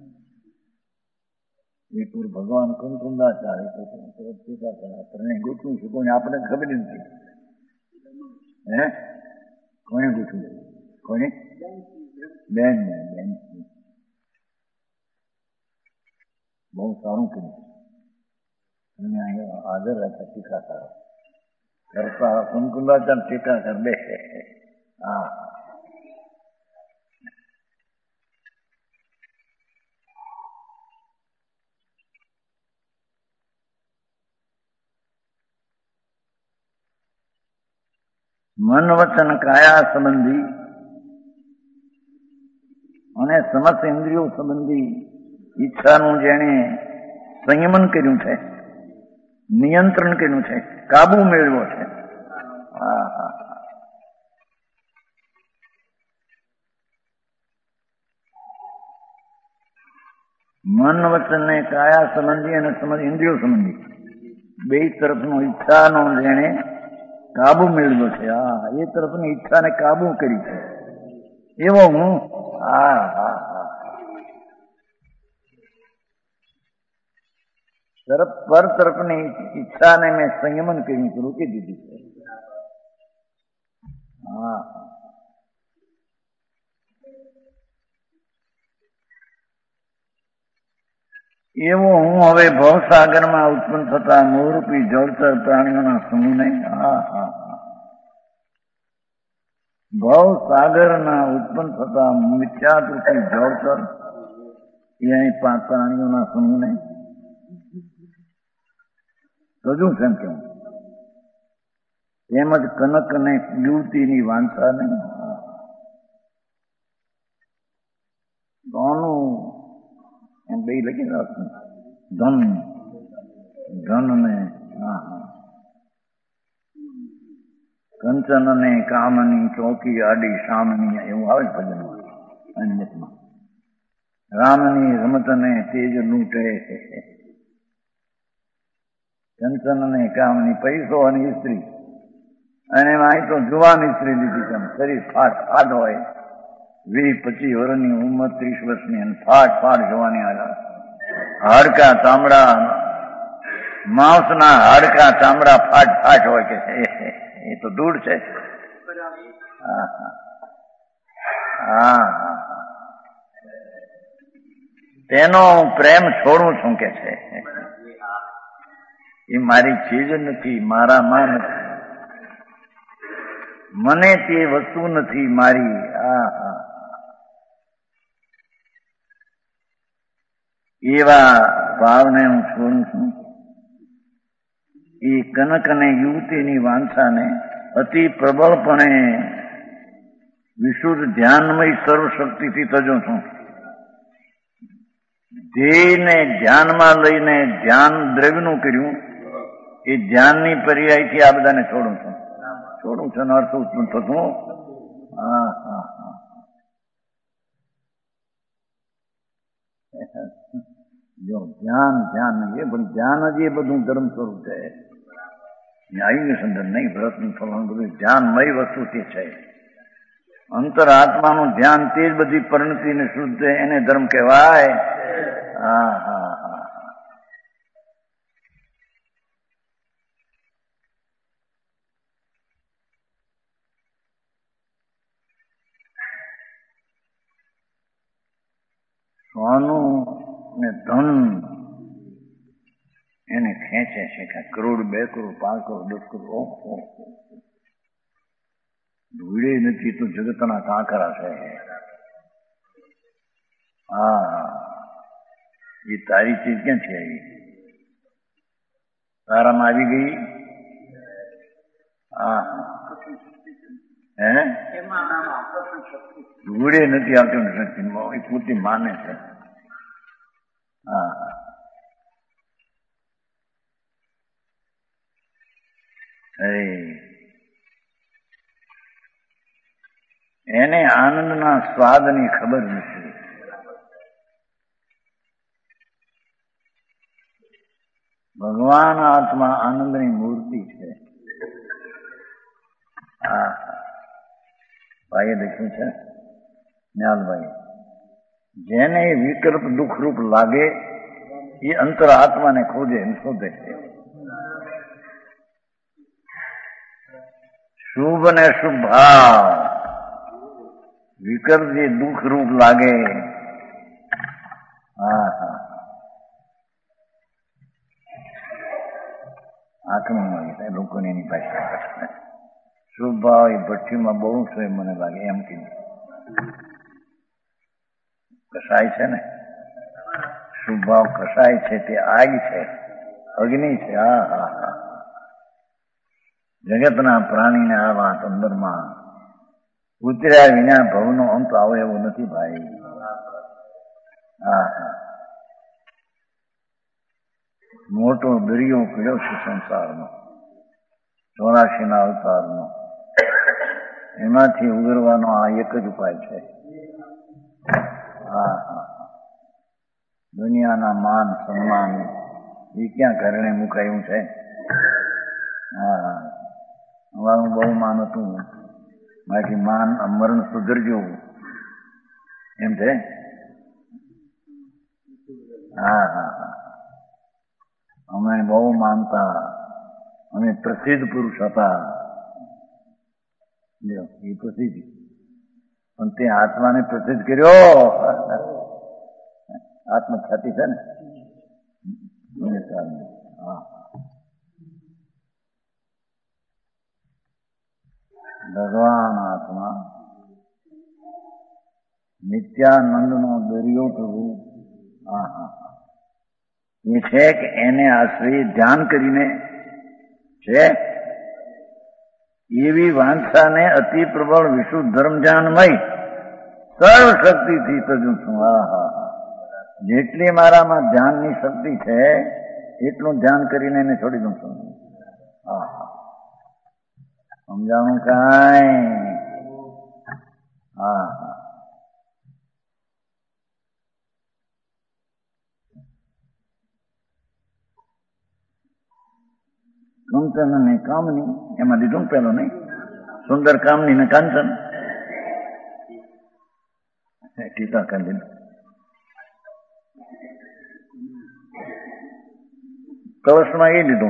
એક ભગવાન કંકુંદાચાર્ય ત્રણે ગોઠવું છે કોઈને આપણે ખબર નથી. હે કોને ગોઠવું? કોને? બેન બેન બહુ સારું કર્યું. અને અહીંયા હાજર હતા ટીકાકાર કરતા કંકુંદાચાર્ય ટીકાકાર બે. હા મન વચન કાયા સંબંધી અને સમસ્ત ઇન્દ્રિયો સંબંધી ઈચ્છાનું જેણે સંયમન કર્યું છે, નિયંત્રણ કર્યું છે, કાબુ મેળવ્યો છે. હા હા મન વચન ને કાયા સંબંધી અને સમસ્ત ઇન્દ્રિયો સંબંધી બે તરફનો ઈચ્છાનો જેણે કાબુ મેળવ્યો છે. હા એ તરફની ઈચ્છાને કાબુ કરી છે એવો હું. હા હા હા તરફ પર તરફની ઈચ્છાને મેં સંયમન કર્યું છે, રોકી દીધી છે. હા એવો હું હવે ભવસાગરમાં ઉત્પન્ન થતા મોહરૂપી જળચર પ્રાણીઓના સમૂહને હા હા ભવસાગરના ઉત્પન્ન થતા મિથ્યાદૃષ્ટિ જળચર એ પાંચ પ્રાણીઓના સમૂહને રજૂ છે કેમ તેમજ કનક અને યુવતીની વાંછાને ધોનું એમ બે લખી રાખવું. ધન ધન ને હા હા કંચન ને કામની ચોકી આડી શામની એવું આવે ભજનમાં અન્યતમાં. રામની રમતને તેજ લૂંટે કંચન ને કામની પૈસો અને સ્ત્રી અને એમાં તો જુવાન સ્ત્રી લીધી છે. શરીર ફાટ ફાટ હોય વીસ પચીસ વર્ષની ઉંમર ત્રીસ વર્ષની અને ફાટ ફાટ જોવાની આવ્યા હાડકા ચામડા માંસના હાડકા ચામડા ફાટ ફાટ હોય કે એ તો દૂર છે. હા હા હા તેનો પ્રેમ છોડું છું કે છે. એ મારી ચીજ નથી, મારા માં નથી, મને તે વસ્તુ નથી મારી. આ હા એવા ભાવને હું છોડું છું. એ કનક અને યુવતીની વાંછાને અતિ પ્રબળપણે વિશુદ્ધ ધ્યાનમય સર્વશક્તિથી તજો છું. ધ્યેયને ધ્યાનમાં લઈને ધ્યાન દ્રવ્યનું કર્યું એ ધ્યાનની પર્યાયથી આ બધાને છોડું છું. છોડું છું અર્થ ઉત્પન્ન થતું. હા હા હા જો ધ્યાન ધ્યાન એ પણ ધ્યાન જ એ બધું ધર્મ સ્વરૂપ છે. આયુષ્ય સંદર્ભ નહીં વ્રતનું ફલન બધું ધ્યાનમય વસ્તુ તે છે. અંતર આત્માનું ધ્યાન તે જ બધી પરિણતિને શુદ્ધ એને ધર્મ કહેવાય. હા હા હા સોનું ને ધન એને ખેંચે છે કે કરોડ બે કરોડ પાંચ કરોડ દસ કરોડ ઓહો ધૂળે નથી તો જગતના કાંકરા છે. હા એ તારી ચીજ ક્યાં છે? આવી તારામાં આવી ગઈ. હા હે ધૂળે નથી આવતું શક્તિમાં એ પૂરતી માને છે. હા એને આનંદના સ્વાદની ખબર નથી. ભગવાન આત્મા આનંદની મૂર્તિ છે. ભાઈએ લખ્યું છે ન્યાલભાઈ, જેને વિકલ્પ દુઃખરૂપ લાગે એ અંતર આત્માને ખોજે એમ શોધે છે. શુભ ને શુભ ભાવ વિકલ્પ જે દુઃખરૂપ લાગે, હા હા આંખમાં મળી લોકોને એની ભાષા. શુભ ભાવ એ ભઠ્ઠીમાં બહુ છે મને લાગે એમ કીધું. કસાય છે ને, શુભ ભાવ કસાય છે તે આગ છે, અગ્નિ છે. હા હા હા જગતના પ્રાણીને આ વાત અંદરમાં ઉતર્યા વિના ભવનો અંત આવે એવો નથી ભાઈ. હા હા મોટો દરિયો પીડ્યો છે સંસારનો, ચોરાશી ના અવતારનો. એમાંથી ઉગરવાનો આ એક જ ઉપાય છે. હા હા દુનિયાના માન સન્માન એ ક્યાં ઘરણે મુકાયું છે. હા હા અમારું બહુ માન હતું, બાકી માન મરણ સુધરજો એમ છે. હા હા હા અમે બહુ માનતા, અમે પ્રસિદ્ધ પુરુષ હતા. એ પ્રસિદ્ધ પણ તે આત્માને પ્રસિદ્ધ કર્યો. આત્મખ્યાતિ છે ને. હા ભગવાન આત્મા નિત્યાનંદ નો દરિયો પ્રભુ. હા હા એ છે કે એને આશ્રય ધ્યાન કરીને છે એવી વાંછાને અતિ પ્રબળ વિશુદ્ધ ધર્મ ધ્યાનમય સર્વ શક્તિથી તજું છું. હા હા હા જેટલી મારામાં ધ્યાનની શક્તિ છે એટલું ધ્યાન કરીને એને છોડી દઉં છું. હા હા સમજાણું કાંઈ. હા હા કંચન અને કામની એમાં દીધું પેલો નહીં, સુંદર કામની ને કાંચન ટીકા કરી દીધું. કળશમાં એ લીધું.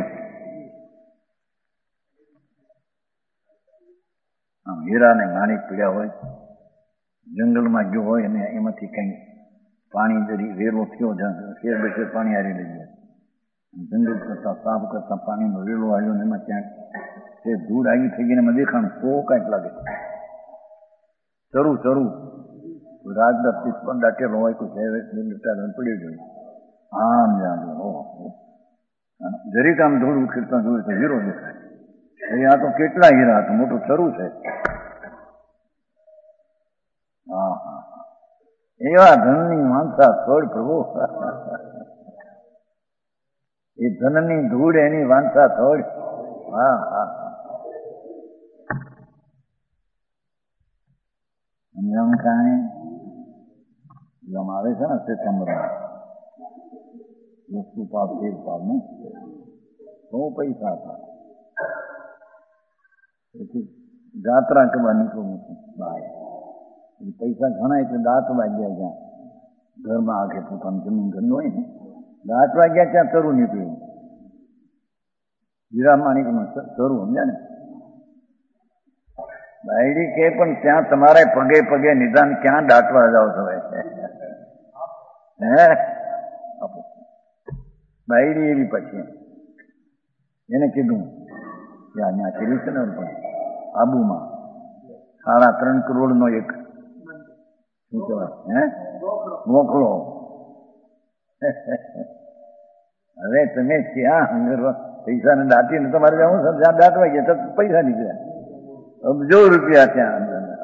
આમ હીરા ને માણિક પીડ્યા હોય, જંગલમાં ગયો હોય અને એમાંથી કઈ પાણી જરી વેરો થયો, શેર બેસેર પાણી હારી લઈ ગયા, જંગલ કરતા સાફ કરતા પાણીનો વેલો આવ્યો ને એમાં ક્યાંક તે ધૂળ આવી થઈ ગઈ એમાં દેખાણ કો કાંઈક લાગે ચરું ચરું રાજદા પિસ્પન દાટેલો હોય કોઈ પડી ગયું. આમ જાણો ઓહો જરીક આમ ધૂળ ઉખેરતા જોયું તો હીરો દેખાય. આ તો કેટલા હીરા હતા, મોટું ચરું છે. હા હા એવા ધનની માનસા છોડ પ્રભુ. એ ધનની ધૂળ એની વાંચા છોડ. હા હા સમજામ કાંઈ જેમ આવે છે ને સેપ્ટેમ્બરમાં વસ્તુ પાપ તેર પાપ ને બહુ પૈસા હતા. પછી જાત્રા કરવા નીકળવું છું બહાર, પૈસા ઘણા એટલે દાંત વાગ્યા જ્યાં ઘરમાં આગે પોતાનું જમીન ઘરનું હોય ને દાંત વાગ્યા ત્યાં ચરું નીકળ્યું. હીરા માણિક નું ચરું સમજ્યા ને. બાયડી કે પણ ત્યાં તમારે પગે પગે નિદાન ક્યાં દાટવા જાવ છો? હે બાયડી એવી પછી એને કીધું કે અહીંયા કર્યું છે ને આબુમાં સાડા ત્રણ કરોડ નો એક શું કહેવાય હે મોકળો. હવે તમે ત્યાં પૈસા ને દાટીને તમારે જવું જ્યાં દાટવા ગયા તો પૈસા નીકળ્યા અબજો રૂપિયા ત્યાં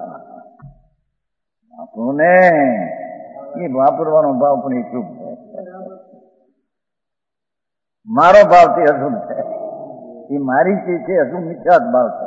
આપણને એ વાપરવાનો ભાવ પણ એટલું છે. મારો ભાવ તે અસુમ છે, એ મારી ચીજ છે, અસુમ મિથ્યાત ભાવ છે.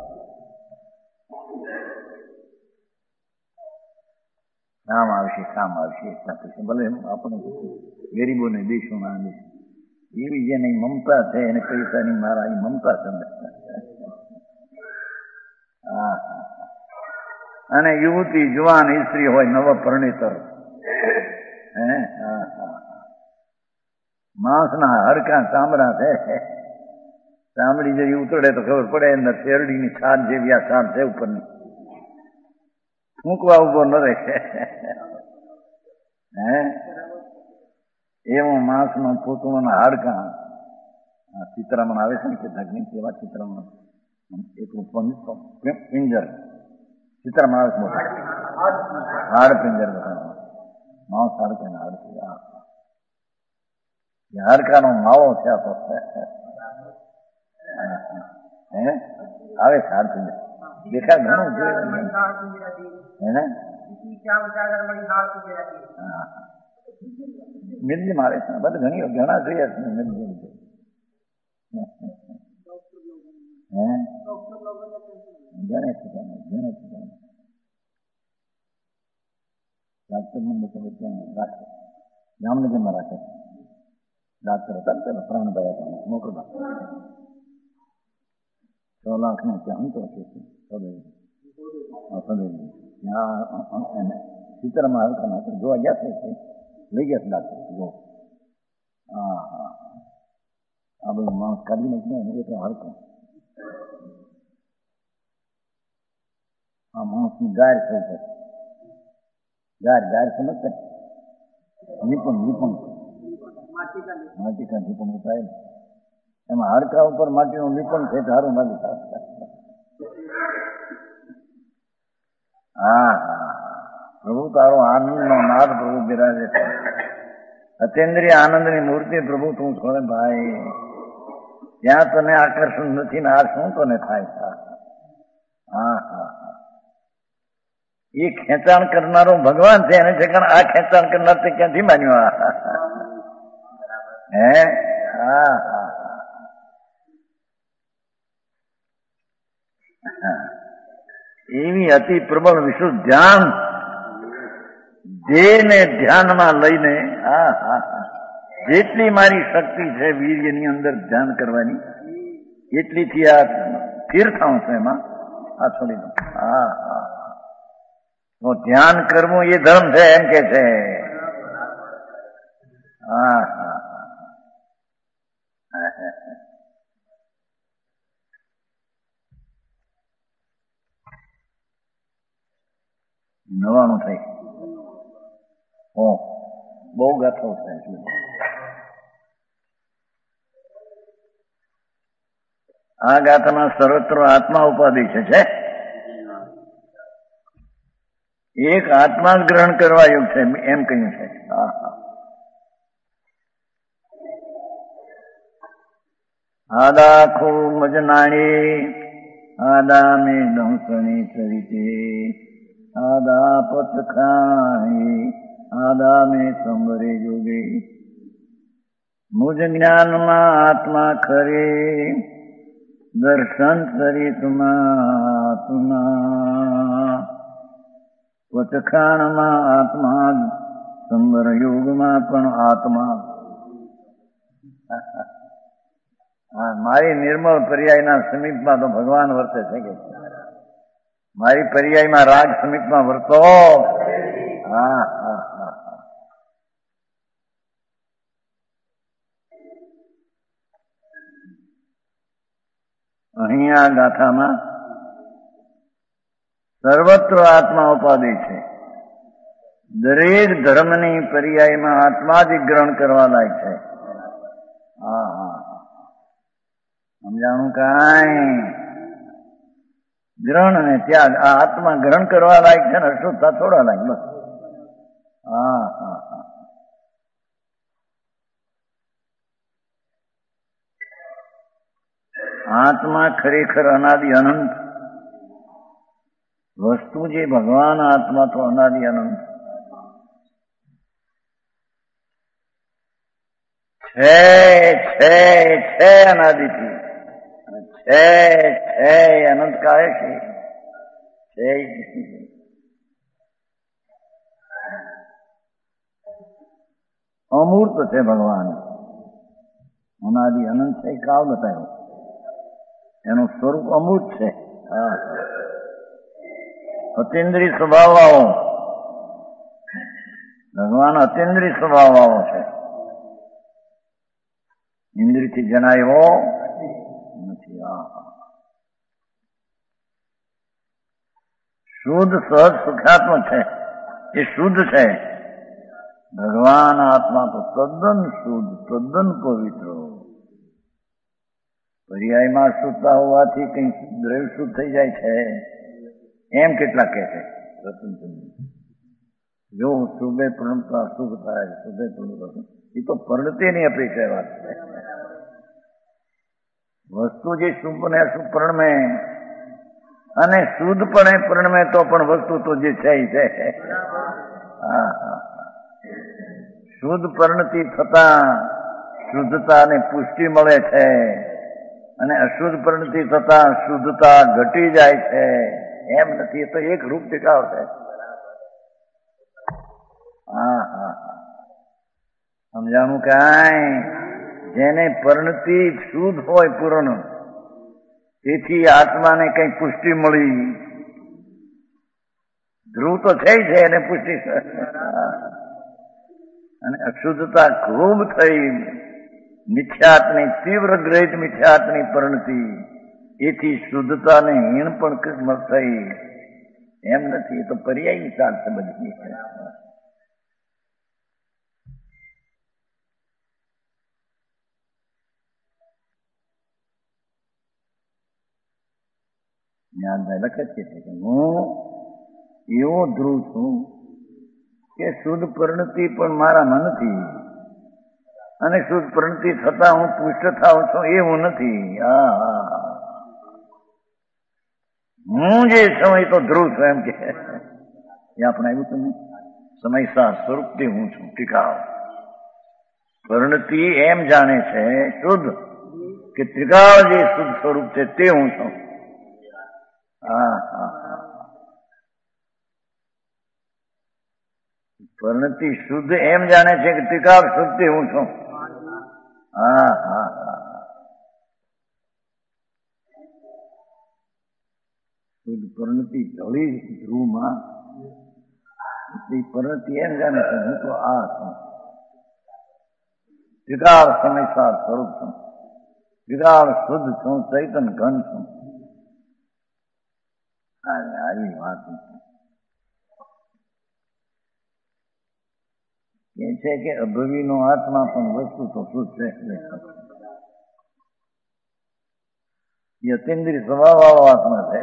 કામ આવશે કામ આવશે ભલે આપણે ગરીબોને દેશોમાં એવી જેને મમતા છે એને પૈસાની મારા એ મમતા છે. હા અને યુવતી જુવાન સ્ત્રી હોય નવ પરણિતર હે હા હા માંસના હરકા ચામડા છે. ચામડી જેવી ઉતરડે તો ખબર પડે અંદર શેરડીની છાલ જેવી આ છાલ છે ઉપરની મૂકવા ઉભો ન રહે હે એવું માંસનો પૂતળોના હાડકા ચિત્રામણ આવે છે ને કે ધગની એવા ચિત્રામણ એકલું પિંજર ચિત્રામણ આવે છે મોટા હાડ પિંજર બતાવવા માંસ હાડકા હાડકા હાડકાનો માવો છે આ તો હે આવે છે હાડ પિંજર દેખાય ઘણું જોયું હે મિર્જી મારે છે બધા ઘણી ઘણા જોયા છે મિર્જી હે ગણે છે ગણે છે ડાક્ટરને બતાવે ત્યાં રાખે જામનગરમાં રાખે ડાક્ટર હતા પ્રાણભાઈ હતા મોકલવા છ લાખ નો ત્યાં અંતો છે ત્યાં સીતારામાં હલકા જોવા ગયા છે લઈ ગયા છે ડાક્ટર જો હા હા આ બધું માણસ કાઢી નાખ્યું એ તો હલકો આ માણસની ગાર છે ઉપર ગાર ગાર સમજશે નિપુણ નિપુણ માટીકા નિપુણ ઉપાય એમાં હાડકા ઉપર માટીનું નિપુણ છે સારું નથી થતું. હા હા પ્રભુ તારો આનંદનો નાદ પ્રભુ બિરાજે છે. અતેન્દ્રિય આનંદની મૂર્તિ પ્રભુ તું છોડે ભાઈ ત્યાં તને આકર્ષણ નથી ને આ શું તને થાય છે. હા હા હા એ ખેંચાણ કરનારો ભગવાન છે એને ઠેકાણ આ ખેંચાણ કરનાર તે ક્યાંથી માન્યું હે હા હા એવી અતિ પ્રબળ વિશુદ્ધ ધ્યાન દેહને ધ્યાનમાં લઈને હા હા હા જેટલી મારી શક્તિ છે વીર્યની અંદર ધ્યાન કરવાની એટલીથી આ સ્થિર થાઉં છું એમાં આ છોડી દઉં. હા હા તો ધ્યાન કરવું એ ધર્મ છે એમ કે છે. હા હા નવાનું થઈ હો બહુ ગાથો છે. આ ગાથામાં સર્વત્ર આત્મા ઉપાધિ છે. એક આત્મા જ ગ્રહણ કરવા યોગ છે એમ કહ્યું છે. હા હા આદા ખૂબ મજનાણી આદા મે દંસણી ચરિતે આદા પથ ખાણી આદા મે સંબરે જોગે મુજ જ્ઞાનમાં આત્મા ખરે દર્શન સરિતમાં વચખાણમાં આત્મા સંબર યોગમાં પણ આત્મા. હા મારી નિર્મળ પર્યાયના સમીપમાં તો ભગવાન વર્તે છે કે મારી પર્યાયમાં રાગ સમીપમાં વર્તો. હા હા હા અહીંયા ગાથામાં સર્વત્ર આત્મા ઉપાધિ છે. દરેક ધર્મની પર્યાયમાં આત્મા જ ગ્રહણ કરવા લાયક છે. હા હા સમજાણું કાંઈ ગ્રહણ અને ત્યાગ આ આત્મા ગ્રહણ કરવા લાયક છે ને અશુદ્ધતા છોડવા લાયક બસ. હા હા હા આત્મા ખરેખર અનાદિ અનંત વસ્તુ જે ભગવાન આત્મા તો અનાદિ અનંત છે છે છે અનાદિથી છે છે અનંત કાહે છે છે અમૂર્ત છે ભગવાન અનાદિ અનંત છે કાવ બતાવ્યો એનું સ્વરૂપ અમૂર્ત છે. અતિન્દ્રિય સ્વભાવ વાળો ભગવાન અતિન્દ્રિય સ્વભાવ વાળો છે. ઇન્દ્રિયથી જણાય એવો નથી. શુદ્ધ સહજ સુખાત્મ છે, એ શુદ્ધ છે. ભગવાન આત્મા તો તદ્દન શુદ્ધ, તદ્દન પવિત્ર. પર્યાયમાં શુદ્ધતા હોવાથી કઈ દ્રવ્ય શુદ્ધ થઈ જાય છે એમ કેટલા કહે છે. જો શુભે પૂર્ણતા શુભ થાય, શુભે પૂર્ણ, એ તો પરણતીની અપેક્ષા વાત છે. વસ્તુ જે શુભ ને અશુભ પરણમે અને શુદ્ધપણે પરણમે તો પણ વસ્તુ તો જે છે એ છે. હા હા શુદ્ધ પરણતી થતા શુદ્ધતાને પુષ્ટિ મળે છે અને અશુદ્ધ પરણતી થતા શુદ્ધતા ઘટી જાય છે. એમ નથી, એ તો એક રૂપ ટીકાવ છે. હા હા હા સમજાણું કાંઈ? જેને પરણતી શુદ્ધ હોય પૂર્ણ, તેથી આત્માને કઈ પુષ્ટિ મળી. ધ્રુવ તો છે છે એને પુષ્ટિ, અને અશુદ્ધતા ખૂબ થઈ મિથ્યાત્ની તીવ્ર ગ્રહિત મિથ્યાત્ની પરણતી, એથી શુદ્ધતાને હીણ પણ થઈ. એમ નથી, એ તો પર્યાયની ચાલ સમજવી છે. લખે છે કે હું એવો ધ્રુવ છું કે શુદ્ધ પરણતી પણ મારામાં નથી, અને શુદ્ધ પરણતી થતા હું પુષ્ટ થાઉં છું એ હું નથી. હા હું જે સમય તો ધ્રુવ છું એમ કે એ આપણે આવ્યું તમને સમયસા સ્વરૂપથી હું છું. ટીકાવ પરણતી એમ જાણે છે શુદ્ધ કે ત્રિકાળ જે શુદ્ધ સ્વરૂપ છે તે હું છું. હા હા પરણતી શુદ્ધ એમ જાણે છે કે ત્રિકાળ શુદ્ધ તે હું છું. હા હા હા શુદ્ધ પરણતી ઢળી ધ્રુવમાં પરણતી એમ જાણે છે હું તો આ છું. ત્રિકાળ સમયસાર સ્વરૂપ છું, ત્રિકાળ શુદ્ધ છું, ચૈતન ઘન છું. આવી વાત એ છે કે અભવીનો આત્મા પણ વસ્તુ તો શુદ્ધ છે. એ અતિન્દ્રિય સ્વભાવ વાળો આત્મા છે.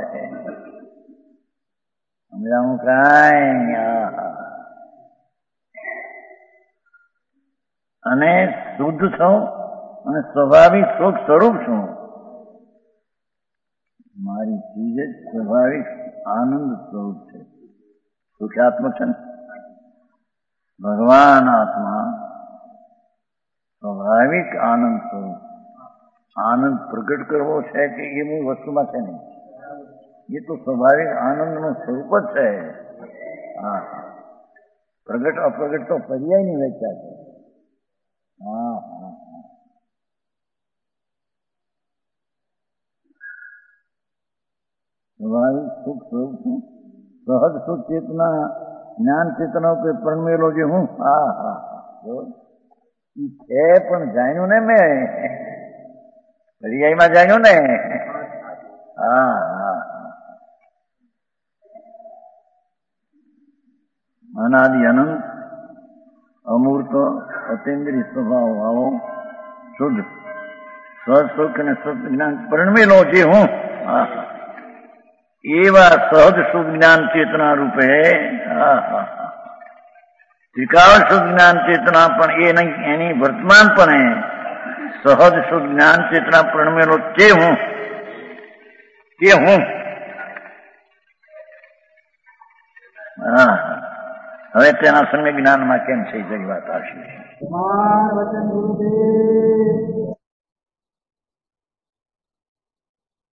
સમજાવું કાંઈ? અને શુદ્ધ છું અને સ્વાભાવિક સુખ સ્વરૂપ છું. મારી ચીજ જ સ્વાભાવિક આનંદ સ્વરૂપ છે. સુખાત્મક છે ને ભગવાન આત્મા સ્વાભાવિક આનંદ સ્વરૂપ. આનંદ પ્રગટ કરવો છે કે એ હું વસ્તુમાં છે નહીં, એ તો સ્વાભાવિક આનંદનું સ્વરૂપ જ છે. હા પ્રગટ અપ્રગટ તો પર્યાયની વ્યાખ્યા છે. હા હા સ્વાભાવિક સુખ સ્વરૂપ છું, સહજ સુખ ચેતના જ્ઞાન ચેતના ઉપર પરમેલો જે હું. હા હા છે પણ જાણ્યું ને મેં પર્યાયમાં જાણ્યું ને. હા હા અનાદિ અનંત અમૂર્ત અતિન્દ્રિય સ્વભાવ વાળો શુદ્ધ સહજ અને સત જ્ઞાન પરમેલો જે હું. એવા સહજ શુદ્ધ જ્ઞાન ચેતના રૂપે ત્રિકાળ શુદ્ધ જ્ઞાન ચેતના પણ એ નહીં, એની વર્તમાનપણે સહજ શુદ્ધ જ્ઞાન ચેતના પરમેલો તે હું, તે હું. હા હવે તેના સમ્યક જ્ઞાનમાં કેમ છે જઈ વાત આવશે.